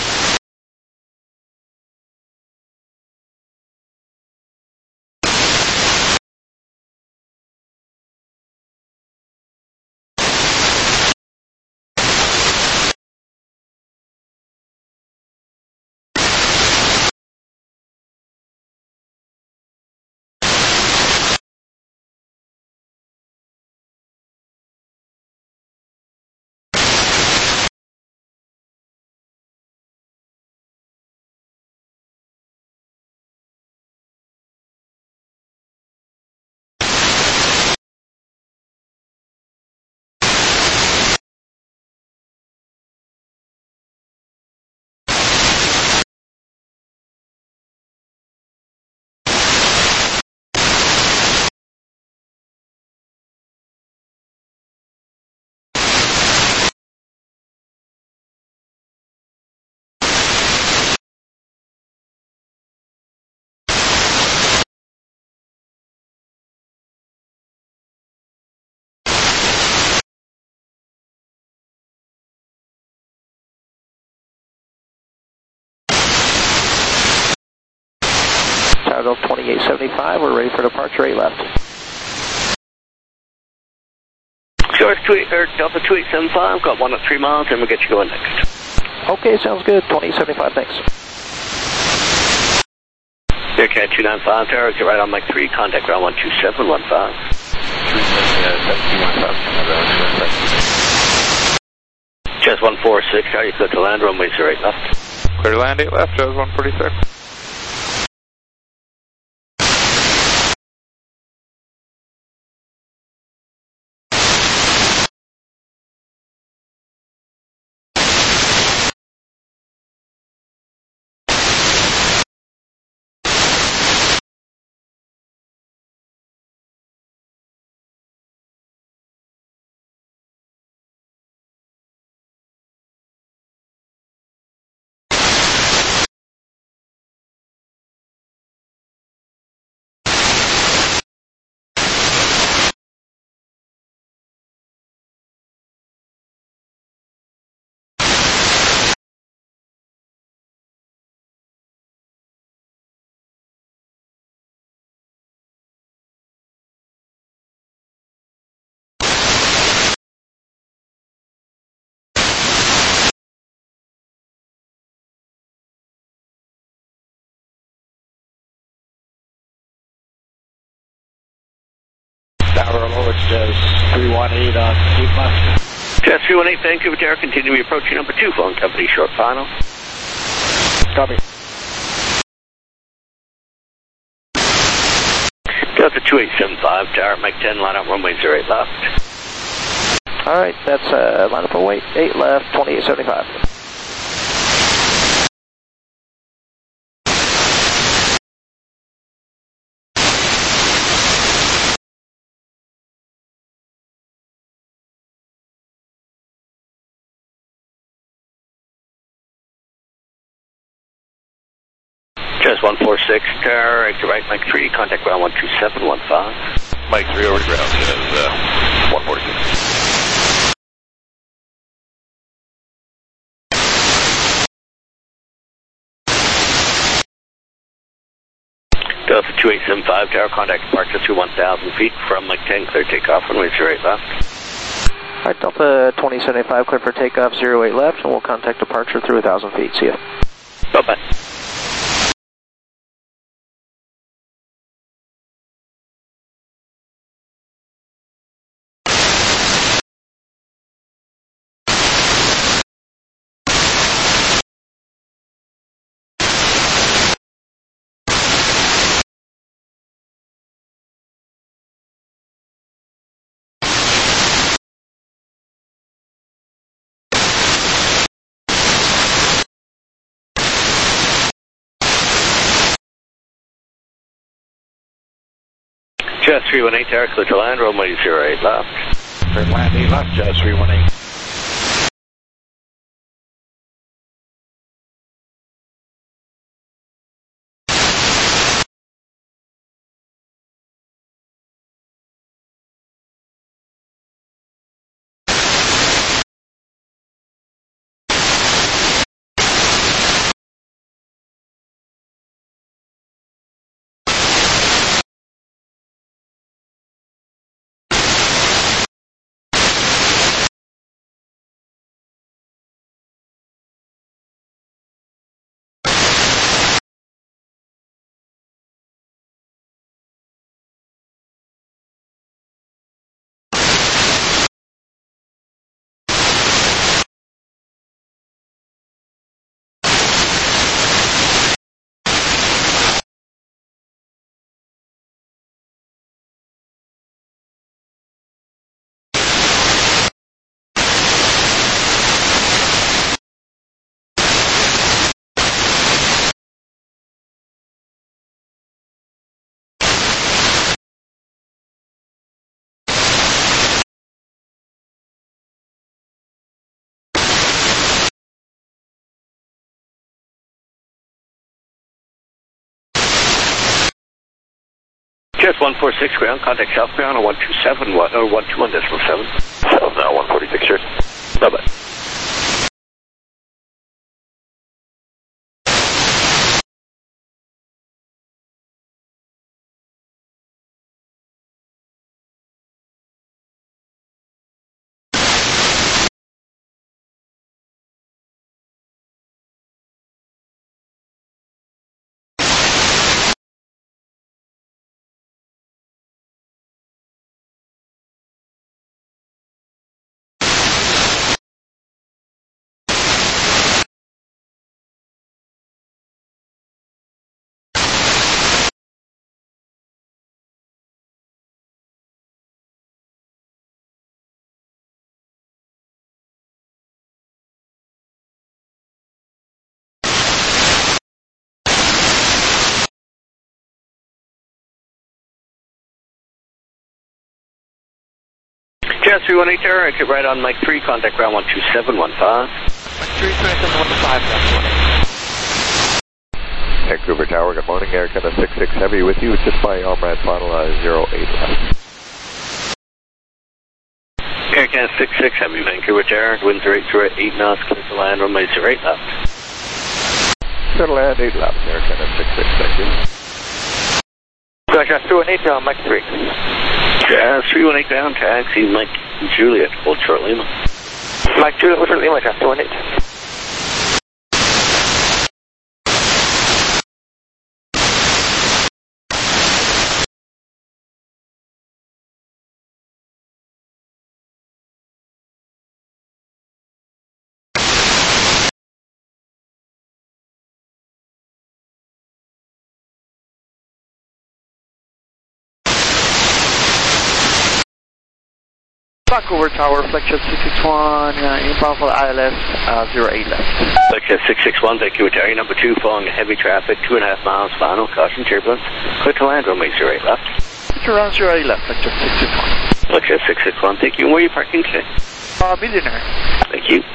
Tower 2875, we're ready for departure, 8 left. Skywest Delta 2875, got 1 at 3 miles, and we'll get you going next. Okay, sounds good, 2875, thanks. Aircat 295, tower exit right on Mike 3, contact ground 12715. Jazz 146, tower, you clear to land, runway 08 left. Clear to land 8 left, Jazz 146. Tower, hello, it's Jazz 318 on 8 left. Jazz 318, Vancouver Tower, continue to be approaching number 2, phone company, short final. Copy. Delta 2875, Tower, Mike 10, line up runway 08 left. Alright, that's line up runway 8 left, 2875. Jazz 146, Tower, exit right, Mike 3, contact ground 12715. Mike 3 over to ground, Jazz 146. Delta 2875, Tower, contact departure through 1,000 feet from Mike 10, clear takeoff, runway 08 left. Alright, Delta 2075, clear for takeoff, 08 left, and we'll contact departure through 1,000 feet. See ya. Bye-bye. Jazz 318, Tower, clear to land, runway 08 left. Clear to land 8 left, Jazz 318. Jazz 146, ground, contact south ground on 127, or 121.7. South now, 146, sure. Bye-bye. Jazz 318, Tower, exit right on Mike 3, contact ground 12715. Mike 3, 2715, Vancouver Tower, good morning. Air Canada 66 Heavy with you. It's just my Armrad final 08 left. Air Canada 66 Heavy, Vancouver Tower, winds are 808 knots, clear to land, runway 08 left. Clear to land 8 left, Air Canada 66, thank you. Jazz 318 on Mike 3. Jazz 318 ground, taxi, Mike Juliet, hold short Lima. Mike Juliet, hold short Lima, Jazz 318. Back over tower, Flexjet 661, inbound for ILS 08 left. Flexjet 661, thank you, Terry. Number 2, following heavy traffic, 2.5 miles, final, caution, turbulence. Clear to land, runway 08 left. Clear around 08 left, Flexjet 661. Flexjet 661, thank you. And where are you parking today? Millionaire. Thank you.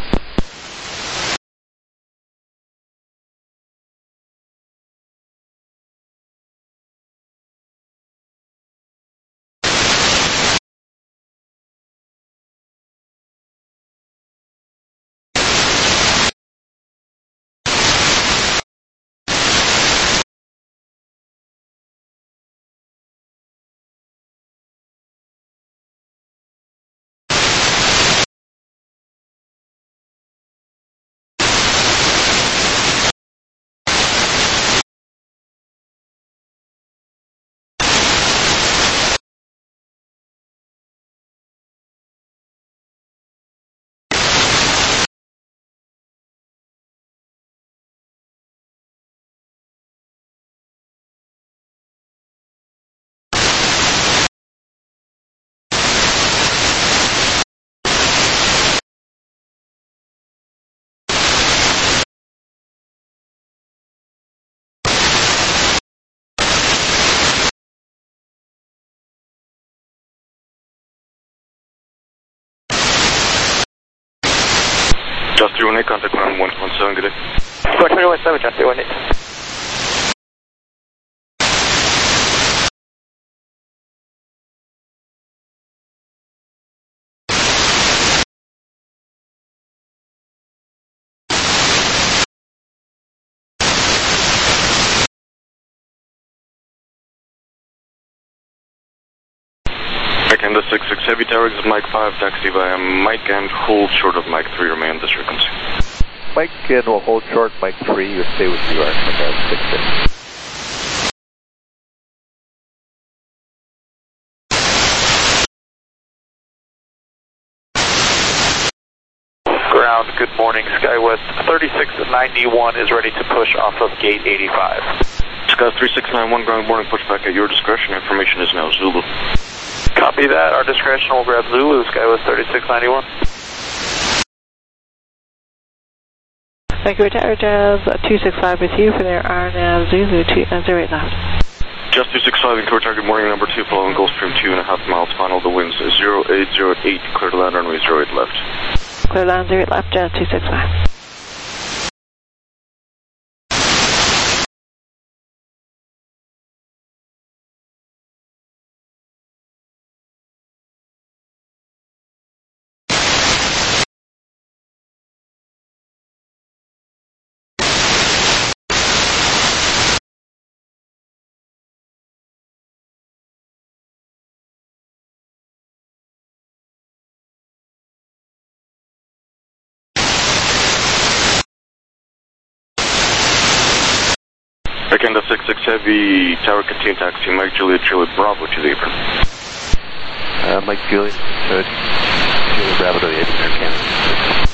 Just 318, contact 117, good day. Squawk 317, Just 318. Again, the 66 Heavy Tower is Mike 5, taxi via Mike and hold short of Mike 3, remain this frequency. Mike and we'll hold short, Mike 3, you stay with you, Mike 66. Ground, good morning. SkyWest 3691 is ready to push off of gate 85. Sky 3691, ground morning, push back at your discretion. Information is now Zulu. Copy that. Our discretion will grab Zulu, SkyWest 3691. Thank you, Tower Jazz 265 with you for their RNAV Zulu 08 left. Just 265 in cover target morning number 2 following Gulfstream 2.5 miles final. The winds 0808, clear to land runway 08 left. Clear land 08 left, Jazz 265. Again, the 66 Heavy Tower contain taxi, Mike Juliet, Charlie Bravo to the apron. Mike Juliet, Juliet Bravo to the apron, Air Canada.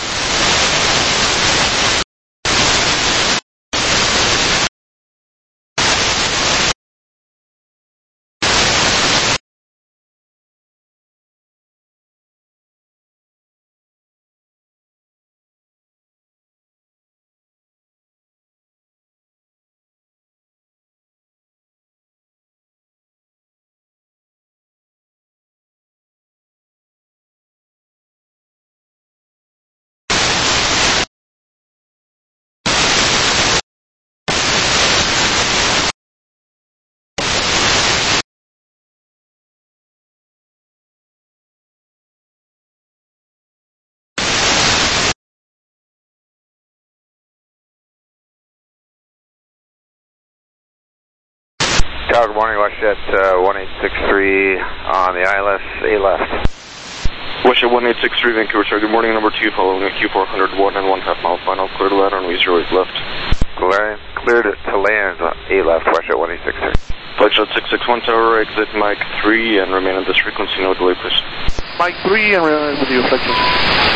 Good morning, WestJet 1863 on the ILS, A left. WestJet 1863, Vancouver, sorry, good morning, number 2, following a Q401 and 1/2 mile final, clear to land runway 08 left. Cleared to land, A left, WestJet 1863. Flexjet 661 Tower, exit Mike 3 and remain on this frequency, no delay please. Mike 3 and remain with you, Flexjet.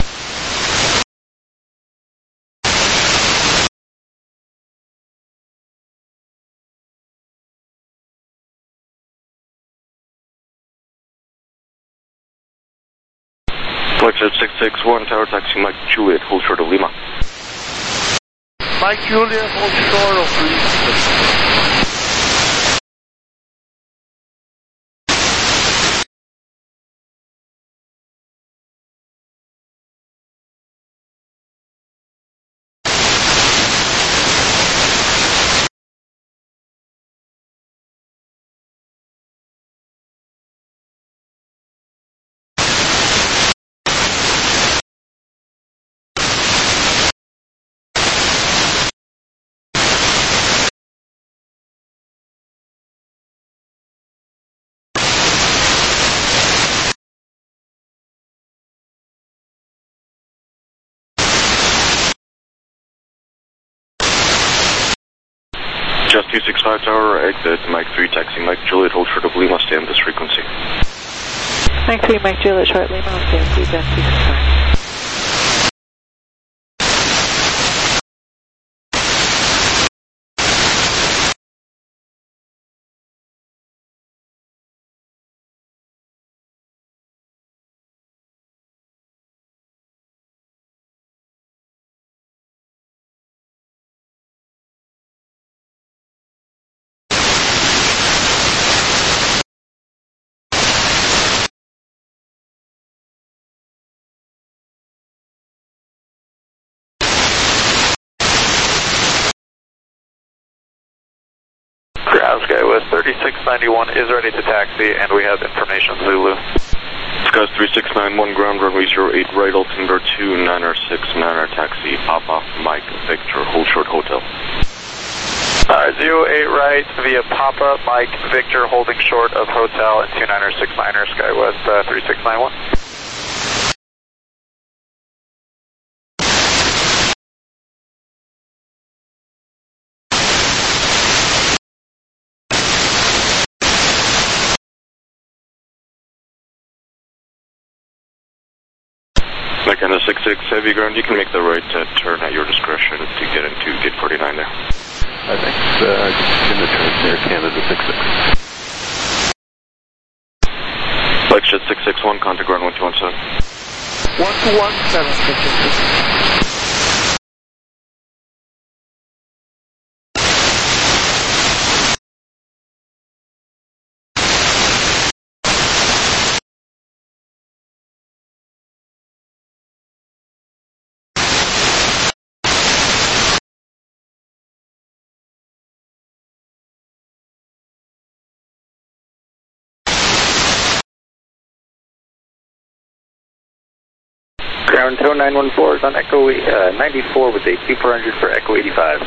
Flexjet 661, tower taxi Mike Juliet, hold short of Lima. Mike Juliet, hold short of Lima. Just 265 tower, exit Mike 3 taxi Mike Juliet, hold short of Lima, stay on this frequency. Mike 3, Mike Juliet, short Lima, stay on Just 265. Skywest 3691 is ready to taxi, and we have information Zulu. Skies 3691, ground runway 08, right altimeter 2969, taxi, Papa, Mike, Victor, hold short hotel. 08 right via Papa, Mike, Victor, holding short of hotel at 2969, Skywest 3691. Like on a 66 heavy ground, you can make the right turn at your discretion to get into gate 49 there. Thanks. In the turn there, Canada 66. Flexjet 661, contact ground 1217. 1217, 56. Ground tow 914 is on Echo 94 with a 2400 for Echo 85.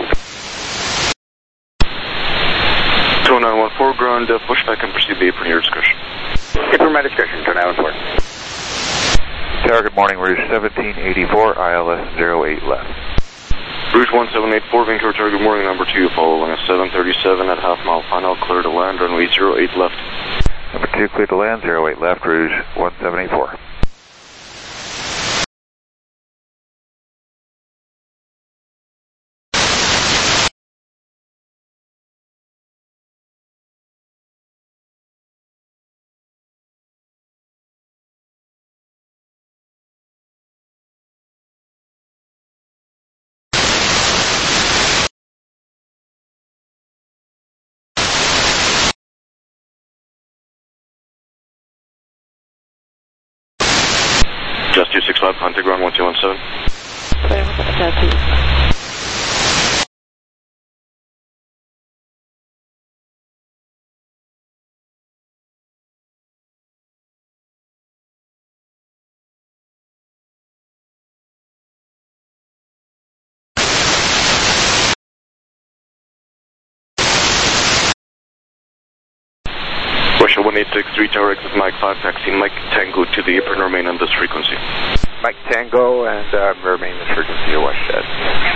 Tow 914, ground, pushback and proceed to apron your discretion. Apron my discretion, tow 914. Tower, good morning, Rouge 1784, ILS 08 left. Rouge 1784, Vancouver Tower, good morning, number 2, following a 737 at half mile final, clear to land, runway 08 left. Number 2, clear to land, 08 left, Rouge 1784. Just 265, contact ground 1217. Russia 1863, tower exit Mike 5, taxi Mike Tango to the apron, remain on this frequency. Mike Tango and remain this frequency, WestJet.